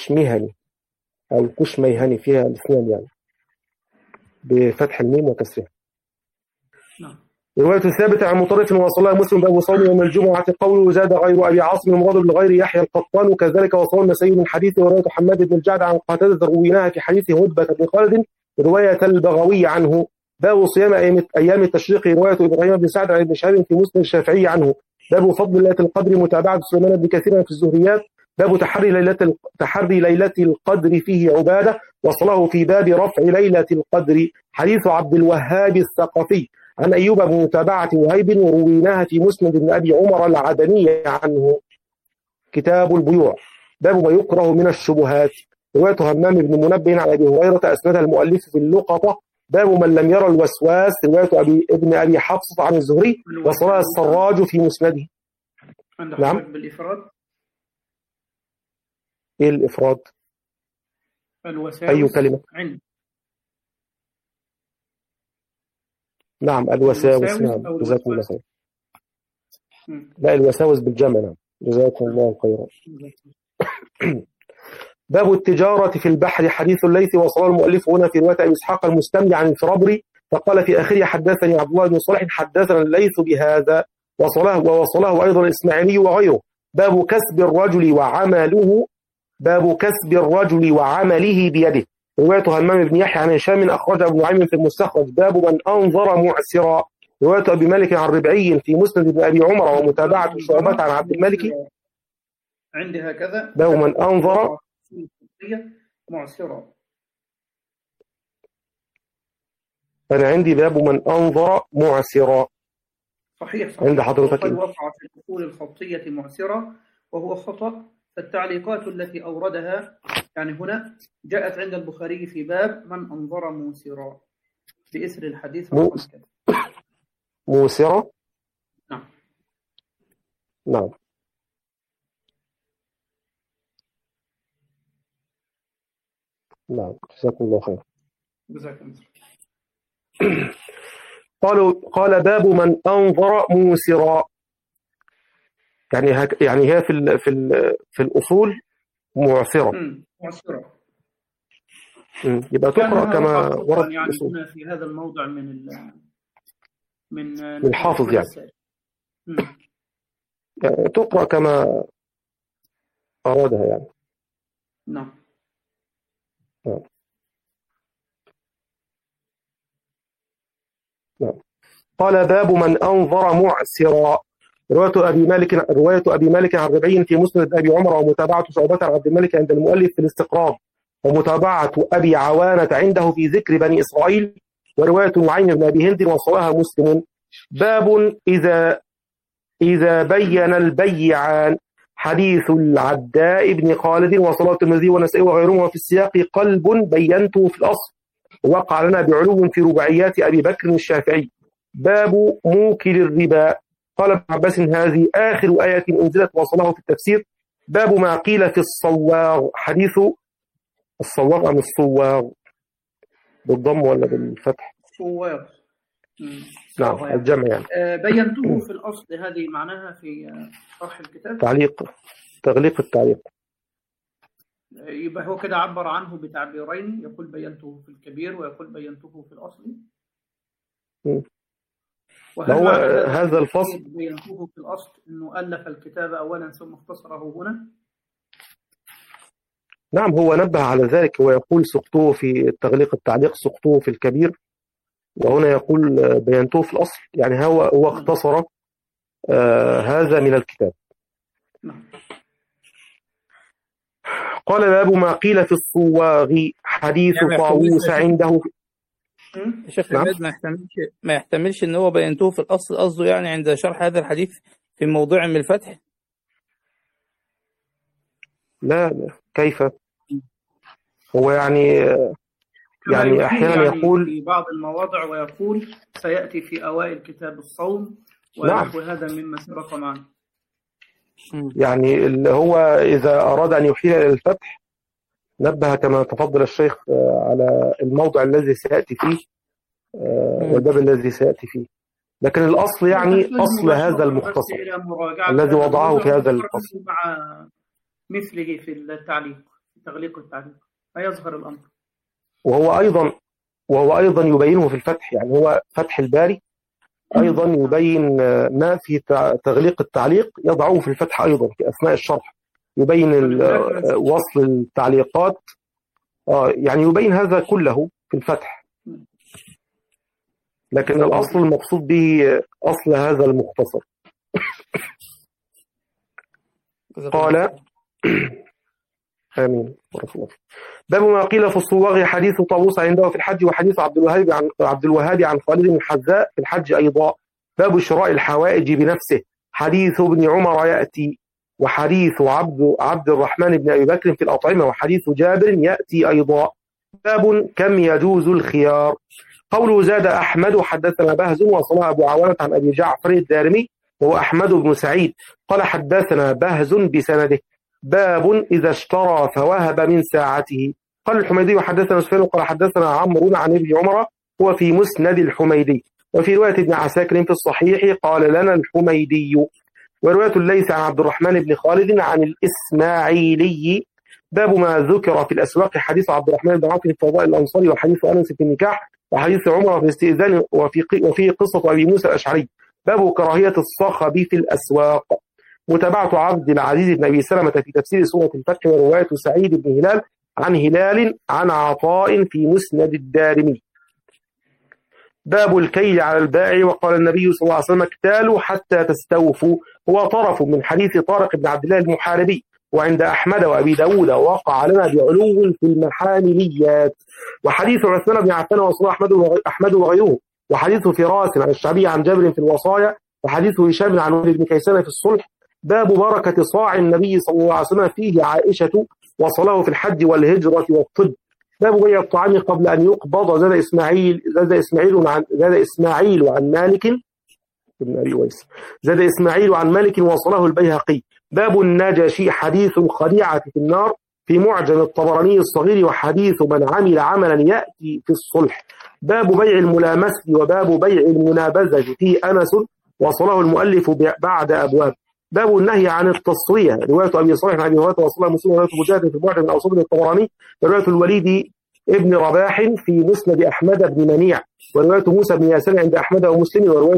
الكشميهني فيها الاثنين يعني بفتح الميم وكسرها. رواية ثابتة عن مطرف وصلها مسلم. باب صوم يوم الجمعة، قوله زاد غير أبي عاصم المراد بغير يحيى القطان، وكذلك وصل النسائي من حديث ورواية حماد بن الجعد عن قتادة رويناها في حديث هدبة بن خالد رواية البغوي عنه. باب صيام أيام التشريق، رواية إبراهيم بن سعد عن ابن شهاب في مسند الشافعي عنه. باب فضل ليلة القدر، متابعة سليمان بن كثير في الزهريات. باب تحري ليلة القدر فيه عبادة، وصله في باب رفع ليلة القدر. حديث عبد الوهاب الثقفي عن أيوب بمتابعة وهيب، ورويناها في مسند بن أبي عمر العدني عنه. كتاب البيوع. باب ما يكره من الشبهات. رواية همام بن منبه عن أبي هريرة أسندها المؤلف في اللقطة. باب من لم يرى الوسواس. رواية ابن أبي حفص عن الزهري وصلها السراج في مسنده. نعم. بالإفراد. إيه الإفراد؟ الوساوس. أي كلمة؟ نعم الوساوس. نعم جزاكم الله خير. لا الوساوس بالجمع. نعم جزاكم الله خيرا. باب التجارة في البحر. حديث الليث وصله المؤلف هنا في رواية أبي إسحاق المستملي عن الفرابري فقال في آخره حدثني عبد الله بن صالح حدثنا الليث بهذا ووصله أيضا الإسماعيلي وغيره. باب كسب الرجل وعمله بيده. رواية همام بن يحيى عن هشام أخرج أبو نعيم في المستخرج. باب من أنظر معسرا. رواية أبي مالك عن ربعي في مسند ابن أبي عمر ومتابعة شعبة عن عبد الملك. عندي هكذا. باب من أنظر معسرا. أنا عندي باب من أنظر معسرا. صحيح. عند حضرتك قد وقع في الأصول الخطية معسرة وهو خطأ. فالتعليقات التي أوردها يعني هنا جاءت عند البخاري في باب من أنظر موسرا بإسر الحديث رقم كذا. موسرة. نعم. نعم. نعم جزاكم الله خير. جزاكم الله. قال باب من أنظر موسرا. يعني هي في الأصول معسرة. معسرة. يبقى تقرأ كما ورد يعني هنا في هذا الموضع من الحافظ يعني تقرأ كما أرادها يعني. نعم. قال باب من أنظر معسرا. رواية أبي مالك عن ربعي في مسند أبي عمر ومتابعة شعبة عن عبد الملك عند المؤلف في الاستقراض ومتابعة أبي عوانة عنده في ذكر بني إسرائيل. ورواية نعيم بن أبي هند وصلها مسلم. باب إذا بين البيعان. حديث العداء بن خالد وصلاه الترمذي والنسائي وغيرهما في السياق قلب بينته في الأصل وقع لنا بعلو في رباعيات أبي بكر الشافعي. باب موكل الربا. قال ابن عباس هذه آخر آية أنزلت وصله في التفسير. باب ما قيل في الصواغ. حديث الصواغ أم الصواغ بالضم ولا بالفتح؟ صواغ. نعم الجمع يعني. بينته في الأصل هذه معناها في شرح الكتاب تغليق التعليق. يبقى هو كده عبر عنه بتعبيرين يقول بينته في الكبير ويقول بينته في الأصل. هو هذا الفصل بينته في الأصل أنه ألف الكتاب أولا ثم اختصره هنا. نعم هو نبه على ذلك. هو يقول سقطوه في تغليق التعليق سقطوه في الكبير وهنا يقول بينته في الأصل يعني هو اختصر هذا من الكتاب. قال باب ما قيل في الصواغ. حديث طاووس عنده. الشيخ عماد ما يحتملش ان هو بينته في الأصل قصده يعني عند شرح هذا الحديث في موضوع من الفتح. لا كيف هو يعني أحيانا يقول في بعض المواضع ويقول سيأتي في أوائل كتاب الصوم ونحو هذا مما سبق معنا. يعني اللي هو إذا أراد أن يحيل إلى الفتح نبه كما تفضل الشيخ على الموضع الذي سيأتي فيه والباب الذي سيأتي فيه. لكن الأصل يعني أصل هذا المختصر الذي وضعه في هذا الفصل مع مثله في التعليق في تغليق التعليق فيظهر الأمر. وهو أيضا يبينه في الفتح يعني هو فتح الباري أيضا يبين ما في تغليق التعليق يضعه في الفتح أيضا في أثناء الشرح يبين وصل التعليقات يعني يبين هذا كله في الفتح. لكن الأصل المقصود به أصل هذا المختصر. قال آمين ورحمة الله. باب ما قيل في الصواغ. حديث طاووس عنده في الحج وحديث عبد الوهاب عن خالد الحذاء في الحج أيضا. باب شراء الحوائج بنفسه. حديث ابن عمر يأتي. وحديث عبد الرحمن بن أبي بكر في الأطعمة وحديث جابر يأتي أيضا. باب كم يجوز الخيار. قوله زاد أحمد حدثنا بهز وصلها أبو عوانة عن أبي جعفر الدارمي وهو أحمد بن سعيد قال حدثنا بهز بسنده. باب إذا اشترى فوهب من ساعته. قال الحميدي وحدثنا سفيان قال حدثنا عمرو عن ابن عمر هو في مسند الحميدي. وفي رواية ابن عساكر في الصحيح قال لنا الحميدي. ورواية ليس عن عبد الرحمن بن خالد عن الإسماعيلي. باب ما ذكر في الأسواق حديث عبد الرحمن بن عوف في فضائل الأنصار وحديث أنس في النكاح وحديث عمر في الاستئذان وفي قصة أبي موسى الأشعري. باب كراهية الصخب في الأسواق. متابعة عبد العزيز بن أبي سلمة في تفسير سورة الفتح ورواية سعيد بن هلال عن هلال عن عطاء في مسند الدارمي. باب الكيل على البائع. وقال النبي صلى الله عليه وسلم اكتالوا حتى تستوفوا. هو طرف من حديث طارق بن عبد الله المحاربي وعند أحمد وأبي داود وقع لنا بعلو في المحامليات. وحديث عثمان بن عفان وصلى أحمد وغيره. وحديث فراس عن الشعبي عن جابر في الوصايا. وحديث هشام عن ولد بن كيسان في الصلح. باب بركة صاع النبي صلى الله عليه وسلم فيه عائشة وصله في الحج والهجرة والطب. باب بيع الطعام قبل أن يقبض. زاد إسماعيل عن مالك بن أبي ويس. زاد إسماعيل عن مالك وصله البيهقي. باب النجشي حديث الخديعة في النار في معجم الطبراني الصغير وحديث من عمل عملا يأتي في الصلح. باب بيع الملامسة وباب بيع المنابذة في أنس وصله المؤلف بعد أبواب. باب النهي عن التصرية. رواية أبي صالح عن أبي هريرة وصلها مسلم ورواية مجاهد في المعجم الأوسط الطبراني. رواية الوليد ابن رباح في مسند أحمد بن منيع. ورواية موسى بن ياسر عند أحمد ومسلم. ورواية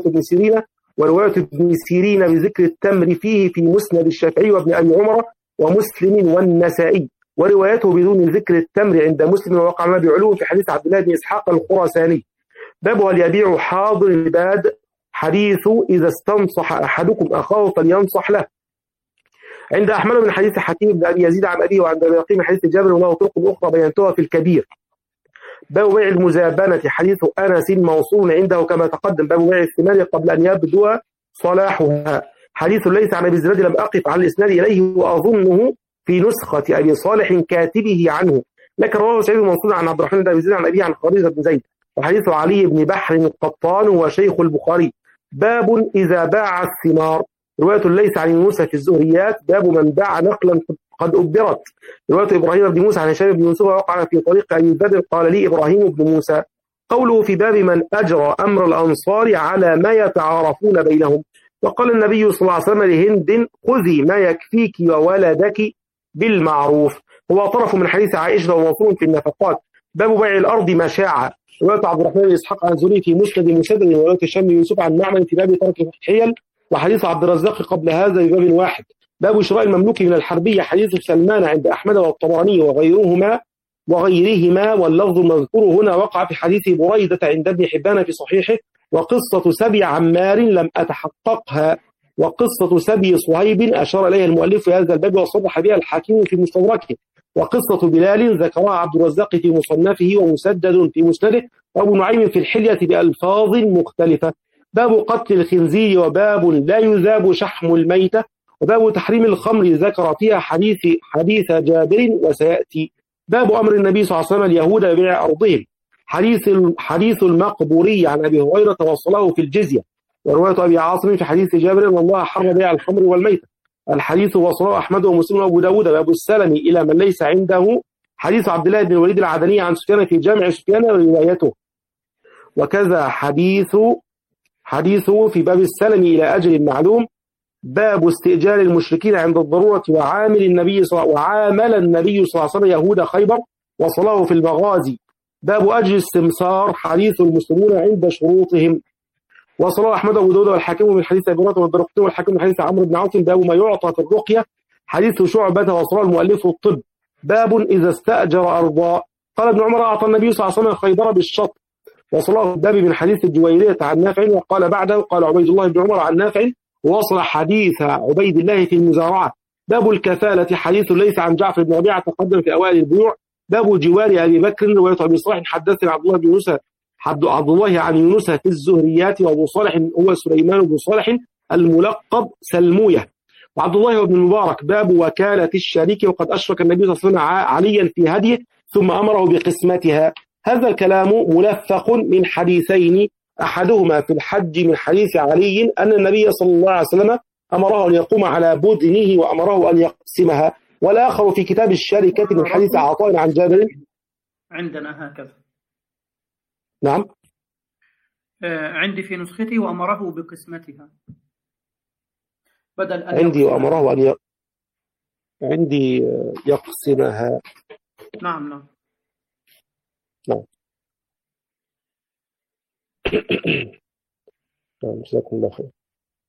ابن سيرين بذكر التمر فيه في مسند الشافعي وابن أبي عمر ومسلم والنسائي. وروايته بدون ذكر التمر عند مسلم ووقع لنا بعلو في حديث عبد الله بن إسحاق الخراساني. باب هل يبيع حاضر الباد. حديث إذا استنصح أحدكم أخاه فلينصح له. عند أحمد من حديث حكيم بن أبي يزيد عن أبيه وعند البيهقي من حديث جابر وله طرق أخرى بينتها في الكبير. باب بيع المزابنة. حديث أنس موصول عنده كما تقدم. باب بيع الثمار قبل أن يبدو صلاحها. حديث ليس عن أبي الزناد لم أقف على الإسناد إليه وأظنه في نسخة أبي صالح كاتبه عنه لكن رواه سعيد المنصور عن عبد الرحمن بن أبي زيد عن أبيه عن خارجة بن زيد. وحديث علي بن بحر القطان هو شيخ البخاري. باب إذا باع الثمار. رواية ليس عن موسى في الزهريات. باب من باع نقلا قد أبرت. رواية إبراهيم بن موسى عن هشام بن يوسف وقع في طريق أبي بدر قال لي إبراهيم بن موسى. قوله في باب من أجرى أمر الأنصار على ما يتعارفون بينهم. وقال النبي صلى الله عليه وسلم لهند خذي ما يكفيك وولدك بالمعروف. هو طرف من حديث عائشة وموصول في النفقات. باب بيع الأرض مشاعة. رواية عبد الرحمن بن إسحاق عن زهري في مسند مسدد ورواية هشام بن يوسف عن معمر في باب ترك الحيل. وحديث عبد الرزاق قبل هذا بباب واحد. باب شراء المملوك من الحربية. حديث سلمان عند أحمد والطبراني وغيرهما واللفظ المذكور هنا وقع في حديث بريدة عند ابن حبان في صحيحه. وقصة سبي عمار لم أتحققها. وقصة سبي صهيب أشار إليها المؤلف في هذا الباب وصرح بها الحاكم في مستدركه. وقصة بلال ذكرها عبد الرزاق في مصنفه ومسدد في مسنده وأبو نعيم في الحلية بألفاظ مختلفة. باب قتل الخنزير. وباب لا يذاب شحم الميتة. وباب تحريم الخمر ذكر فيها حديث جابر وسيأتي. باب أمر النبي صلى الله عليه وسلم اليهود ببيع أرضهم. حديث المقبوري عن أبي هريرة وصله في الجزية. ورواية أبي عاصم في حديث جابر أن الله حرم بيع الخمر والميتة. الحديث وصله أحمد ومسلم وأبو داود. باب السلم إلى من ليس عنده. حديث عبد الله بن الوليد العدني عن سفيان في جامع سفيان وروايته. وكذا حديثه في باب السلم إلى أجل معلوم. باب استئجار المشركين عند الضرورة وعامل النبي صلى الله عليه وسلم يهود خيبر وصله في المغازي. باب أجل السمسار. حديث المسلمون عند شروطهم. وصله أحمد وأبو داود والحاكم من حديث أبي هريرة والدرقطني والحاكم من حديث عمرو بن عوف. باب ما يعطى في الرقية. حديث شعبة وصله المؤلف الطب. باب إذا استأجر أرضا. قال ابن عمر أعطى النبي صلى الله عليه وسلم خيبر بالشط. وصله الداب من حديث الجويرية عن نافع. وقال بعده قال عبيد الله بن عمر عن نافع. ووصل حديث عبيد الله في المزارعة. باب الكفالة. حديث ليس عن جعفر بن ربيعة تقدم في أوائل البيوع. باب جوار أبي بكر. رواية أبي صالح حدثنا عبد الله عن يونس في الزهريات. وأبو صالح هو سليمان بن صالح الملقب سلموية. وعبد الله بن المبارك باب وكالة الشريك وقد أشرك النبي صلى الله عليه وسلم عليا في هديه ثم أمره بقسمتها. هذا الكلام ملفق من حديثين، أحدهما في الحج من حديث علي أن النبي صلى الله عليه وسلم أمره أن يقوم على بدنه وأمره أن يقسمها، والآخر في كتاب الشركة من حديث عطاء عن جابر. عندنا هكذا. نعم. عندي في نسختي وأمره بقسمتها بدل أن عندي وأمره أن عندي يقسمها. نعم نعم. نعم. جزاكم الله خير.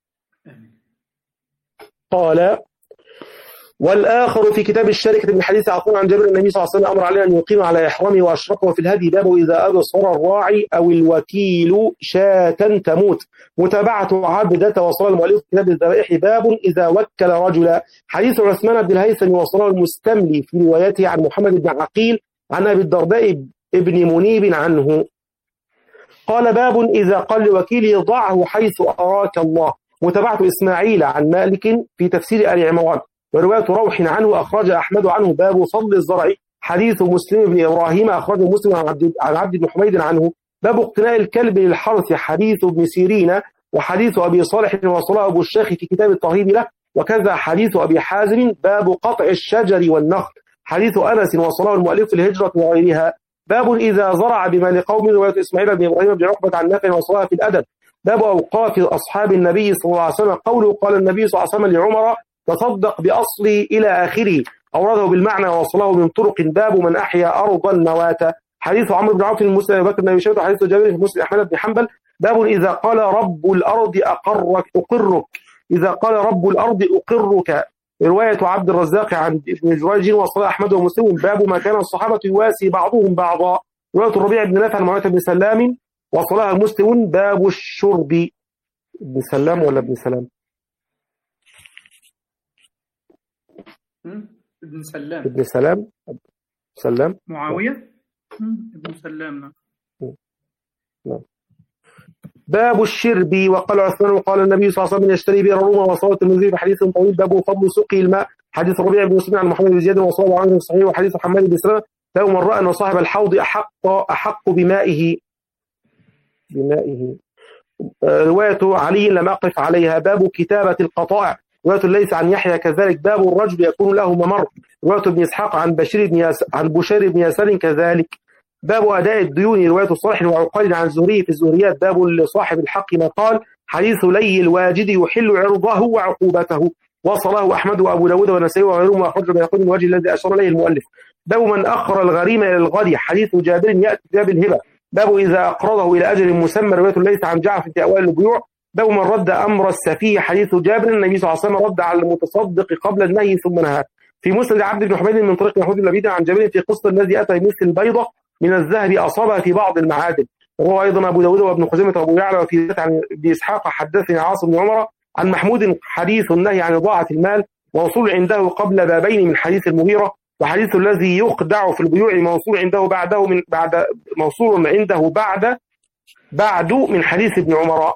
قال والآخر في كتاب الشركة من حديث عطاء عن جابر النبي صلى الله عليه وسلم أمر عليه أن يقيم على إحرامه وأشركه في الهدي باب إذا أبصر الراعي أو الوكيل شاة تموت. متابعة عبدة وصل المؤلف في كتاب الذبائح باب إذا وكل رجلا. حديث عثمان بن الهيثم وصله المستملي في روايته عن محمد بن عقيل عن أبي الدرداء ابن منيب عنه قال باب إذا قال لوكيله ضعه حيث أراك الله. متابعة إسماعيل عن مالك في تفسير آل عمران ورواية روح عنه أخرج أحمد عنه باب فضل الزرع. حديث مسلم بن إبراهيم أخرج مسلم عن عبد بن حميد عنه باب اقتناء الكلب للحرث. حديث ابن سيرين وحديث أبي صالح وصله أبو الشيخ في كتاب الترهيب له، وكذا حديث أبي حازم باب قطع الشجر والنخل. حديث أنس وصله المؤلف في الهجرة وغيرها باب إذا زرع بمال قوم. رواية إسماعيل بن إبراهيم بن عقبة عن نافع وصلها في الأدب باب أوقات أصحاب النبي صلى الله عليه وسلم. قوله قال النبي صلى الله عليه وسلم لعمر تصدق بأصلي إلى آخره أورده بالمعنى ووصله من طرق باب من أحيا أرضا موات. حديث عمرو بن عوف المسلم أبي بكر بن أبي شيبة حديث جابر في مسلم أحمد بن حنبل باب إذا قال رب الأرض أقرك إذا قال رب الأرض أقرك. رواية عبد الرزاق عن ابن جريج وصله أحمد ومسلم باب ما كان الصحابة يواسي بعضهم بعضا. رواية الربيع بن نافع عن معاوية بن سلام وصلها مسلم باب الشرب. ابن سلام ولا ابن سلام؟ ابن سلام. ابن سلام. سلام معاوية. ابن سلام. نعم. باب الشرب. وقال عثمان وقال النبي صلى الله عليه وسلم يشتري بئر روما وصوت المنذر بحديث طويل باب فضل سقي الماء. حديث الربيع بن مسلم عن محمد بن زياد وصواب عنه صحيح. وحديث حماد بن سلمة باب من رأى أن صاحب الحوض أحق بمائه. رواية علي لم أقف عليها باب كتابة القطائع. رواية ليس عن يحيى كذلك باب الرجل يكون له ممر. رواية ابن إسحاق عن بشير بن يسار كذلك باب أداء الديون. رواية صالح وعقيل عن الزهري في الزهريات باب لصاحب الحق ما قال. حديث لي الواجد يحل عرضه وعقوبته وصله أحمد وأبو داود ونسائي وغيرهم وأخرج ما يقول من وجه الذي أشار إليه المؤلف. باب من أخر الغريم إلى الغد. حديث جابر يأتي باب الهبة. باب إذا أقرضه إلى أجل مسمى. رواية ليس عن جعفر في أوائل البيوع. باب من رد أمر السفيه. حديث جابر النبي صلى الله عليه وسلم رد على المتصدق قبل النهي ثم نهى. في مسند عبد بن حميد من طريق محمود بن لبيد عن جابر في قصة الذي أتى بمثل البيضة من الذهب أصابها في بعض المعادن. وهو أيضا أبو داود وابن خزيمة وأبو يعلى. وفي ذات عن ابن إسحاق حدثني عاصم بن عمر عن محمود حديث النهي عن إضاعة المال موصول عنده قبل بابين من حديث المغيرة. وحديث الذي يخدع في البيوع موصول عنده موصول عنده بعد من حديث ابن عمر.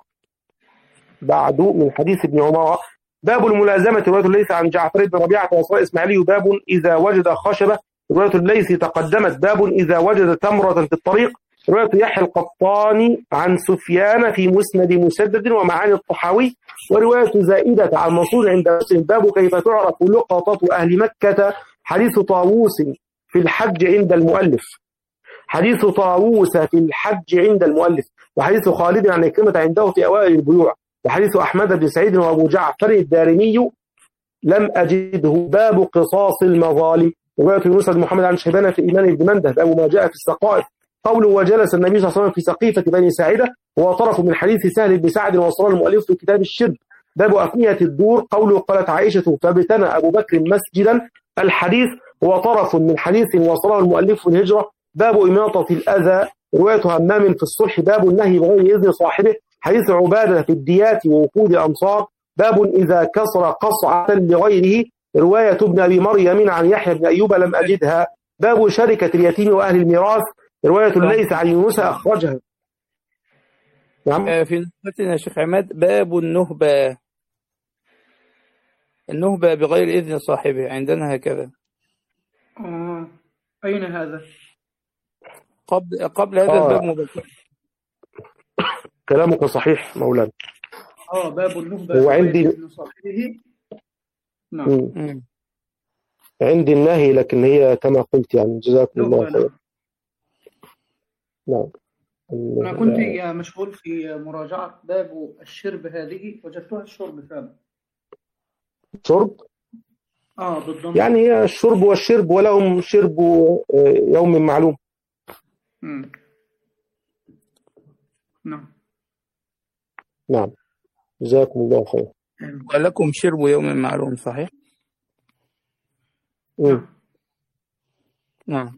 باب الملازمة. رواية ليس عن جعفر بن ربيعة وصل إسماعيلي باب إذا وجد خشبة. رواية ليس تقدمت باب إذا وجد تمرة في الطريق. رواية يحيى القطاني عن سفيان في مسند مسدد ومعاني الطحاوي. ورواية زائدة عن منصور عند مسلم باب كيف تعرف لقطة أهل مكة. حديث طاووس في الحج عند المؤلف. وحديث خالد عن إكرمة عنده في أوائل البيوع. وحديث أحمد بن سعيد وأبو جعفر الدارمي لم أجده باب قصاص المظالم. رواية مسند محمد عن شيبان في إيمان بن منده باب ما جاء في السقائف. قوله وجلس النبي صلى الله عليه وسلم في سقيفة بني ساعدة هو طرف من حديث سهل بن سعد وصل المؤلف في كتاب الشرب. باب أفنية الدور. قوله قالت عائشة فابتنى أبو بكر مسجدا. الحديث هو طرف من حديث وصله المؤلف في الهجرة. باب إماطة الأذى. رواية همام في الصلح باب النهي بغير إذن صاحبه. حديث عبادة في الديات ووقود الأمصار. باب إذا كسر قصعة لغيره. رواية ابن أبي مريم عن يحيى بن أيوب لم أجدها. باب شركة اليتيم وأهل الميراث. رواية ليس عن يونس أخرجها. نعم. في نسختنا يا شيخ عماد باب النهبة. النهبة بغير إذن صاحبه، عندنا هكذا. أين هذا؟ قبل هذا الباب مباشرة. كلامك صحيح مولانا. باب النهبة هو عندي بغير إذن صاحبه. نعم. عندي النهي، لكن هي كما قلت يعني جزاكم الله خير. نعم. أنا كنت مشغول في مراجعة باب الشرب، هذه وجدتها الشرب فعلا. شرب؟ بالضبط. يعني هي الشرب والشرب، ولهم شرب يوم معلوم. نعم جزاكم الله خير. ولكم شرب يوم معلوم، صحيح. نعم.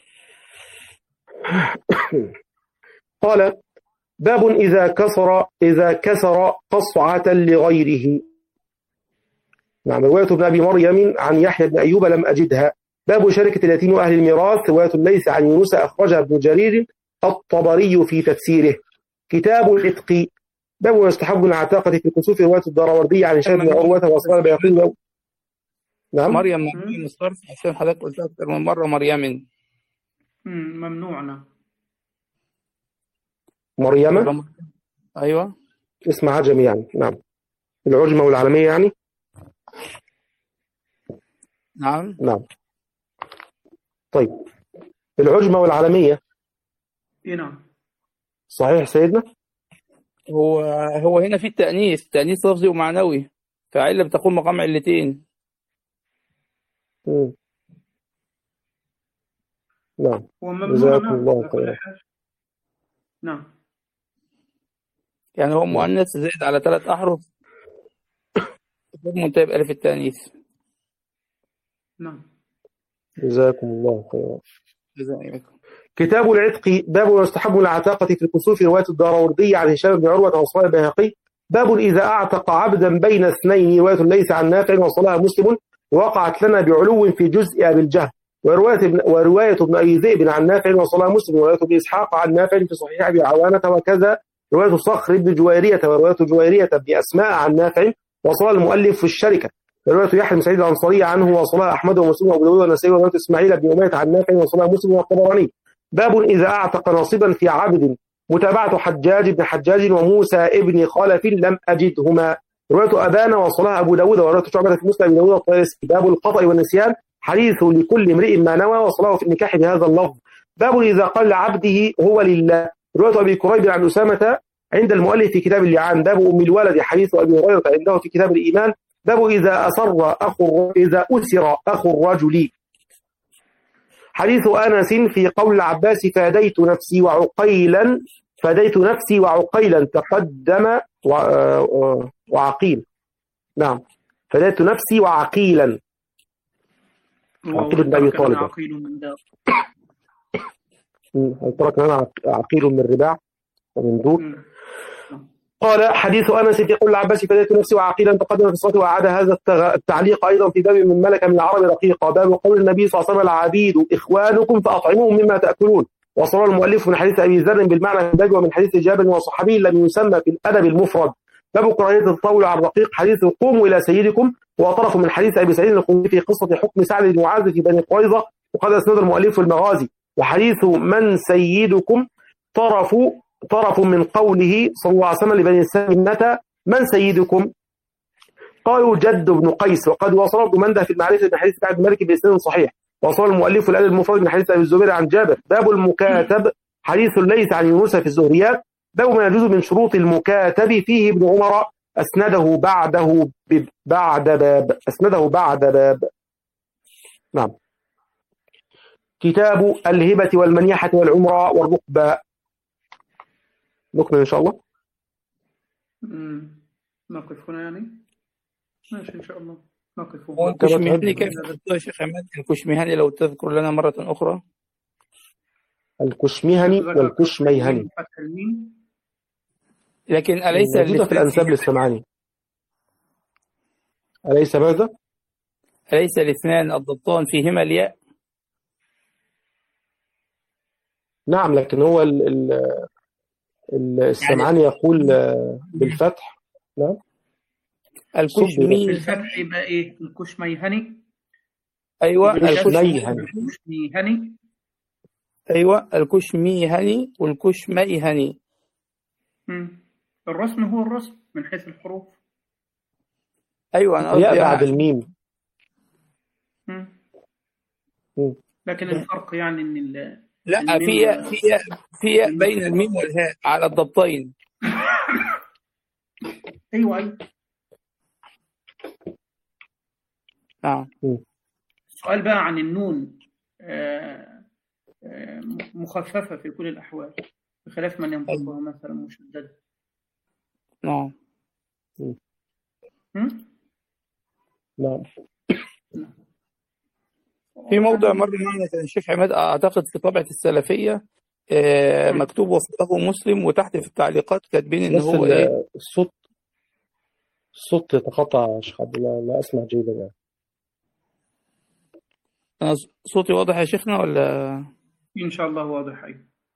قال باب إذا كسر قصعة لغيره. نعم. رواية ابن أبي مريم عن يحيى بن أيوب لم أجدها. باب شركة اليتيم وأهل الميراث. رواية ليس عن يونس أخرجها ابن جرير الطبري في تفسيره. كتاب العتق. باب يستحب العتاقة في الكسوف. رواية الدراوردي عن هشام بن عروة وأصحاب البيهقي. نعم. مريم من الصرف عشان حضرتك قلت أكثر من مرة مريم. ممنوعنا. مريم. أيوة. اسم عجمي يعني. نعم. العجمة والعالمية يعني. نعم. طيب العجمة والعالمية. نعم. صحيح سيدنا. هو هنا في تأنيث لفظي ومعنوي، فعلة بتقوم مقام علتين. نعم جزاكم الله خير. نعم. يعني هو مؤنث زائد على 3 أحرف منتهى بألف التأنيث. نعم جزاكم الله خيرا. جزاكم. كتاب العتق. باب يستحب العتاقة في الكسوف. رواية الدراوردي عن هشام بن عروة وأصحاب البيهقي. باب إذا أعتق عبدا بين اثنين. رواية ليس عن نافع وصلها مسلم وقعت لنا بعلو في جزء أبي الجهل. ورواية ابن أبي ذئب عن نافع وصلها مسلم. ورواية ابن إسحاق عن نافع في صحيح أبي عوانة. وكذا رواية صخر بن جويرية ورواية جويرية بن أسماء عن نافع وصلها المؤلف في الشركة. رواية يحيى بن سعيد الأنصاري عنه وصلها أحمد ومسلم وأبو داود والنسائي. ورواية إسماعيل بن أمية عن نافع وصلها مسلم والطبراني. باب إذا أعتق ناصبا في عبد. متابعة حجاج بن حجاج وموسى ابن خلف لم أجدهما. رواية أبان وصلها أبو داود. ورواية شعبة في مسلم أبي داود والطيالسي. باب الخطأ والنسيان. حديث لكل امرئ ما نوى وصلاه في النكاح بهذا اللفظ. باب إذا قال عبده هو لله. رواية أبي كريب عن أسامة عند المؤلف في كتاب اللعان. باب أم الولد. حديث أبي هريرة عنده في كتاب الإيمان. باب إذا أسر أخو الرجل. حديث أنس في قول العباس فديت نفسي وعقيلا تقدم وعقيل. نعم فديت نفسي وعقيلا. عقيل بن أبي طالب. تركنا أنا عقيل من الرباع ومن دور. قال حديث أنس في قول العباس فديت نفسي وعقيلا تقدم في الصلاة. وأعاد هذا التعليق أيضا في باب من ملك من العرب رقيقا. باب قول النبي صلى الله عليه وسلم العبيد إخوانكم فأطعموهم مما تأكلون. وصل المؤلف من حديث أبي ذر بالمعنى في الباب ومن حديث جابر وصحابي لم يسمى في الأدب المفرد. باب كراهية التطاول على الرقيق. حديث قوموا إلى سيدكم. وطرف من حديث أبي سعيد الخدري في قصة حكم سعد بن معاذ في بني قريظة وقد أسند المؤلف المغازي. وحديث من سيدكم طرف من قوله صلى الله عليه وسلم لبني سلمة من سيدكم؟ قالوا جد بن قيس. وقد وصل ابن منده في المعرفة من حديث سعد بن مالك بإسناد صحيح. وصل المؤلف الأدب المفرد من حديث أبي الزبير عن جابر. باب المكاتب. حديث ليس عن يونس في الزهريات. باب ما يجوز من شروط المكاتب فيه ابن عمر. أسنده بعد باب. نعم. كتاب الهبة والمنيحة والعمرة والركبة. نكمل إن شاء الله. نقف هنا يعني. ماشي إن شاء الله نقف هنا. والكشمهني كيف يا شيخ عماد؟ الكشمهني لو تذكر لنا مرة أخرى. الكشمهني والكشميهني. لكن أليس في الأنساب للسمعاني. أليس ماذا؟ أليس الاثنان الضبطان فيهما الياء؟ نعم لكن هو السمعاني يقول بالفتح. نعم الكشمي. بالفتح يبقى إيه؟ الكشميهني. أيوة الكشميهني. الكشميهني. أيوة الكشميهني والكشميهني. الرسم هو الرسم من حيث الحروف. أيوة أنا قصدي ياء بعد الميم. لكن الفرق يعني إن لا، في ياء بين الميم والهاء على الضبطين. أيوة. نعم. السؤال بقى عن النون مخففة في كل الأحوال بخلاف من ينطقها مثلا مشددة. نعم. نعم. في موضع مر معنا كان الشيخ عماد أعتقد في طبعة السلفية مكتوب وصله مسلم، وتحت في التعليقات كاتبين إن هو إيه. الصوت يتقطع يا شيخ عبد الله، لا أسمع جيدا يعني. أنا صوتي واضح يا شيخنا ولا؟ إن شاء الله واضح.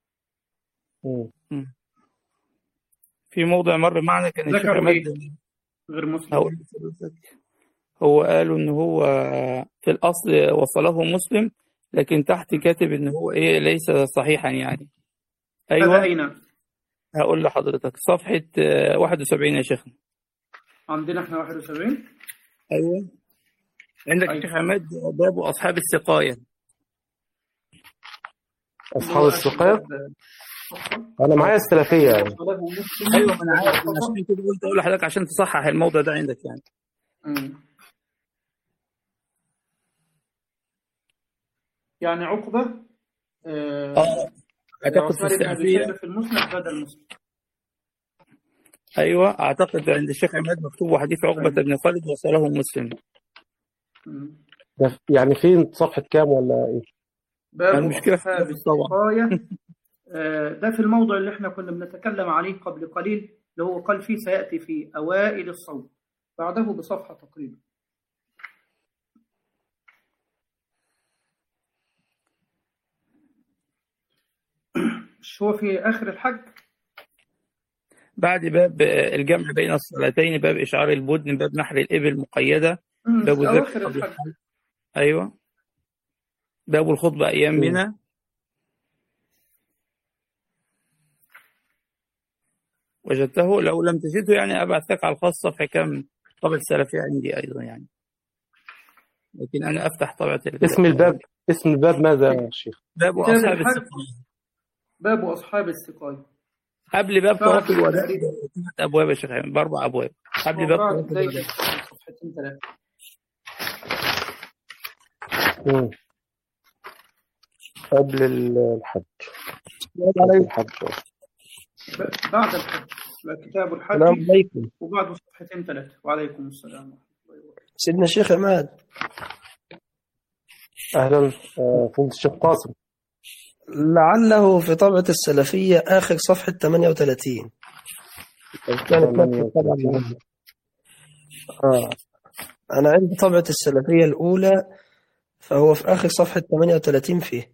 في موضع مر معنا كان الشيخ عماد غير مسلم. هو قالوا إن هو في الأصل وصله مسلم، لكن تحت كاتب إن هو إيه ليس صحيحا يعني. أيوة. أين؟ هقول لحضرتك صفحة 71 يا شيخنا. عندنا احنا 71. أيوة. عندك الشيخ عماد باب أصحاب السقاية. أصحاب السقاية. أنا معايا السلفية يعني. أيوة أنا عارف، أنا عشان كده قلت أقول لحضرتك عشان تصحح الموضوع ده عندك يعني. يعني عقبة أعتقد في السلفية في المسند بدل مسلم. أيوة أعتقد عند الشيخ عماد مكتوب وحديث عقبة بن خالد وصله مسلم. يعني فين صفحة كام ولا إيه؟ باب أصحاب السقاية. ده في الموضع اللي احنا كنا بنتكلم عليه قبل قليل، اللي هو قال فيه سيأتي في أوائل الصوم، بعده بصفحة تقريبا. مش هو في آخر الحج بعد باب الجمع بين الصلاتين، باب إشعار البدن، باب نحر الإبل مقيدة، باب الذبح. أيوة. باب الخطبة أيام منى. وجدته؟ لو لم تجده يعني أبعث لك على الخاص صفحة كم طبعة السلفية عندي أيضا يعني، لكن أنا أفتح طبعة اسم الباب ماذا يا شيخ؟ باب أصحاب السقاية. باب أصحاب السقاية قبل باب طواف الوداع 3 أبواب يا شيخ، ب4 أبواب قبل باب طواف الوداع. صفحتين 3. قبل الحج. بعد الحج كتاب الحج. السلام عليكم. وبعده صفحتين 3. وعليكم السلام. سيدنا الشيخ عماد. أهلا. فضل الشيخ قاسم. لعله في طبعة السلفية آخر صفحة 38. أنا عندي طبعة السلفية الأولى، فهو في آخر صفحة 38 فيه.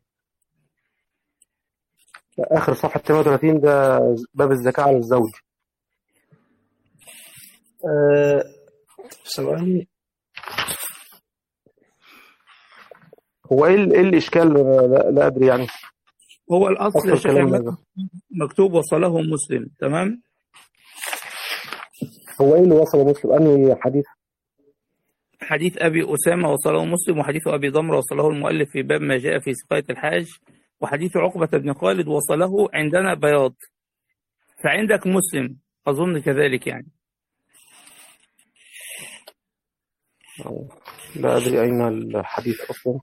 آخر صفحة 38 ده باب الزكاة على الزوج. ثواني. هو إيه الإشكال؟ لا أدري يعني. هو الأصل يا شيخ مكتوب وصله مسلم، تمام؟ هو إيه اللي وصله مسلم؟ أنهي حديث؟ حديث أبي أسامة وصله مسلم، وحديث أبي ضمرة وصله المؤلف في باب ما جاء في سقاية الحاج، وحديث عقبة بن خالد وصله عندنا بياض، فعندك مسلم أظن كذلك يعني. لا أدري أين الحديث أصلا.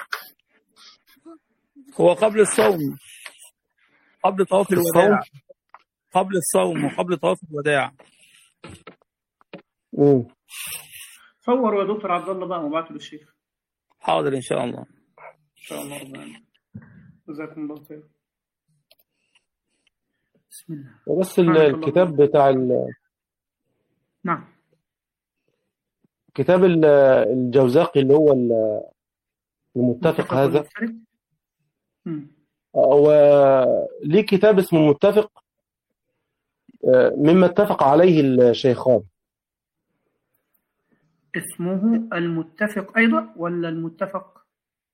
هو قبل الصوم، قبل طواف الوداع، قبل الصوم وقبل طواف الوداع. صوروا يا دكتور عبد الله بقى وبعتوا للشيخ. حاضر إن شاء الله. إن شاء الله ربنا. جزاكم الله خير. بسم الله. بس الكتاب بتاع نعم. كتاب الجوزاقي اللي هو المتفق هذا، هو ليه كتاب اسمه المتفق مما اتفق عليه الشيخان. اسمه المتفق أيضا ولا المتفق؟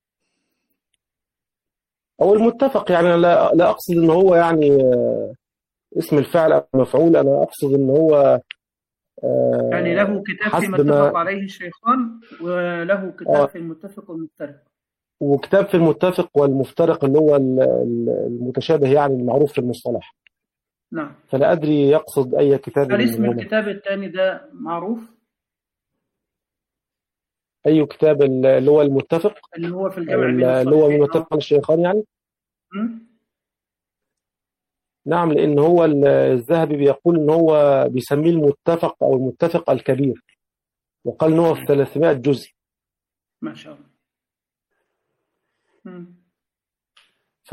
أو المتفق، يعني لا أقصد إن هو يعني اسم الفعل أو مفعول، أنا أقصد إن هو يعني له كتاب فيما اتفق عليه الشيخان، وله كتاب في المتفق والمفترق. وكتاب في المتفق والمفترق اللي هو المتشابه، يعني المعروف في المصطلح. نعم. فلا أدري يقصد أي كتاب. هل اسم الكتاب الثاني ده معروف؟ أي كتاب اللي هو المتفق، اللي هو في الجمع بين اللي هو المتفق على الشيخان يعني؟ نعم، لأن هو الذهبي بيقول إن هو بيسميه المتفق أو المتفق الكبير، وقال إن هو في 300 جزء. ما شاء الله. ف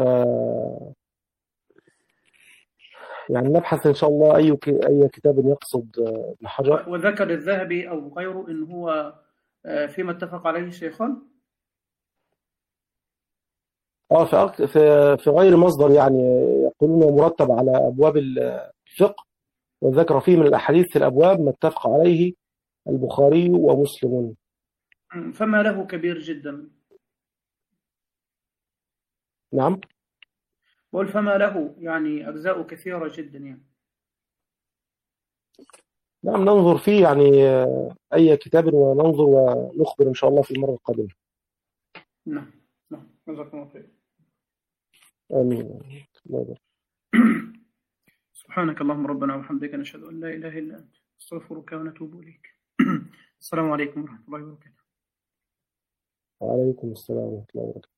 يعني نبحث إن شاء الله أي كتاب يقصد ابن حجر. وذكر الذهبي أو غيره إن هو فيما اتفق عليه الشيخان. في غير مصدر، يعني يقولون مرتب على أبواب الفقه، وذكر فيه من الأحاديث في الأبواب ما اتفق عليه البخاري ومسلم. فما له كبير جدا. نعم، قل فما له يعني أجزاء كثيرة جدا يعني. نعم، ننظر فيه يعني أي كتاب، وننظر ونخبر إن شاء الله في المرة القادمة. نعم نعم، جزاكم الله خير. آمين. سبحانك اللهم ربنا وبحمدك، نشهد أن لا إله إلا أنت، نستغفرك ونتوب إليك. السلام عليكم ورحمة الله وبركاته. وعليكم السلام ورحمة الله وبركاته.